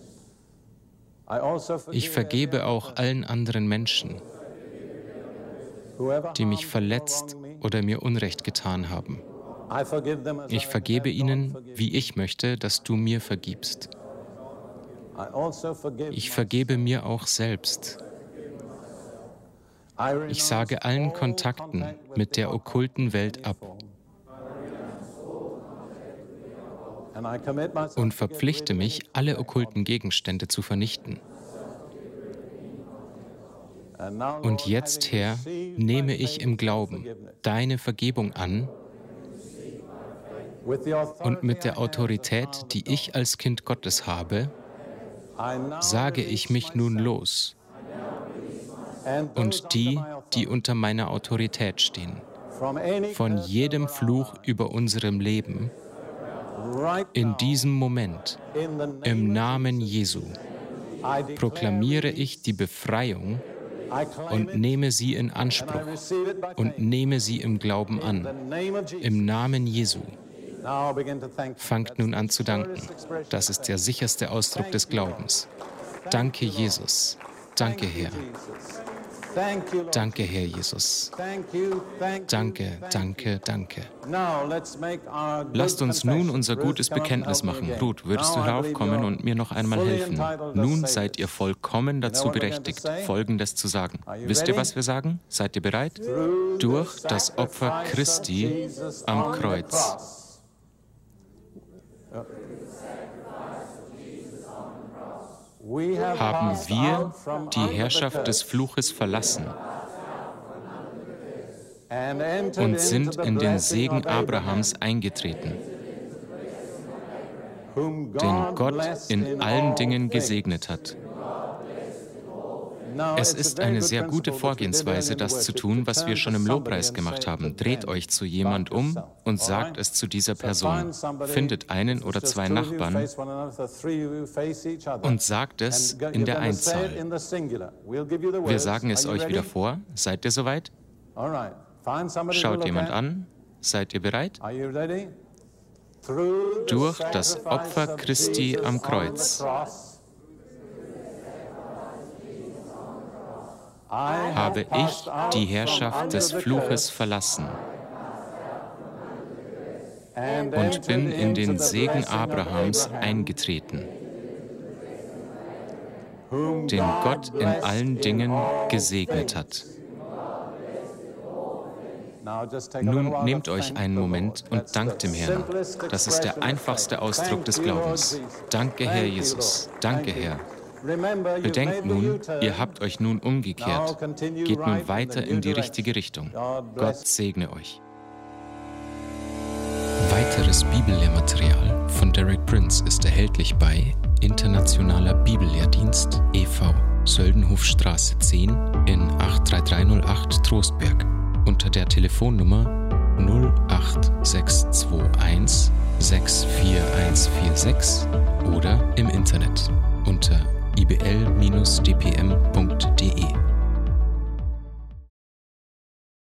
Ich vergebe auch allen anderen Menschen, die mich verletzt oder mir Unrecht getan haben. Ich vergebe ihnen, wie ich möchte, dass du mir vergibst. Ich vergebe mir auch selbst. Ich sage allen Kontakten mit der okkulten Welt ab und verpflichte mich, alle okkulten Gegenstände zu vernichten. Und jetzt, Herr, nehme ich im Glauben deine Vergebung an und mit der Autorität, die ich als Kind Gottes habe, sage ich mich nun los und die, die unter meiner Autorität stehen, von jedem Fluch über unserem Leben, in diesem Moment, im Namen Jesu, proklamiere ich die Befreiung und nehme sie in Anspruch und nehme sie im Glauben an. Im Namen Jesu. Fangt nun an zu danken. Das ist der sicherste Ausdruck des Glaubens. Danke, Jesus. Danke, Herr. Danke, Herr Jesus. Danke, danke, danke. Lasst uns nun unser gutes Bekenntnis machen. Ruth, würdest du heraufkommen und mir noch einmal helfen? Nun seid ihr vollkommen dazu berechtigt, Folgendes zu sagen. Wisst ihr, was wir sagen? Seid ihr bereit? Durch das Opfer Christi am Kreuz. Haben wir die Herrschaft des Fluches verlassen und sind in den Segen Abrahams eingetreten, den Gott in allen Dingen gesegnet hat. Es ist eine sehr gute Vorgehensweise, das zu tun, was wir schon im Lobpreis gemacht haben. Dreht euch zu jemand um und sagt es zu dieser Person. Findet einen oder zwei Nachbarn und sagt es in der Einzahl. Wir sagen es euch wieder vor. Seid ihr soweit? Schaut jemand an. Seid ihr bereit? Durch das Opfer Christi am Kreuz habe ich die Herrschaft des Fluches verlassen und bin in den Segen Abrahams eingetreten, den Gott in allen Dingen gesegnet hat. Nun nehmt euch einen Moment und dankt dem Herrn. Das ist der einfachste Ausdruck des Glaubens. Danke, Herr Jesus. Danke, Herr. Bedenkt nun, ihr habt euch nun umgekehrt. Geht nun weiter in die richtige Richtung. Gott segne euch. Weiteres Bibellehrmaterial von Derek Prince ist erhältlich bei Internationaler Bibellehrdienst e.V., Söldenhofstraße 10 in 83308 Trostberg unter der Telefonnummer 08621 64146 oder im Internet unter ibl-dpm.de.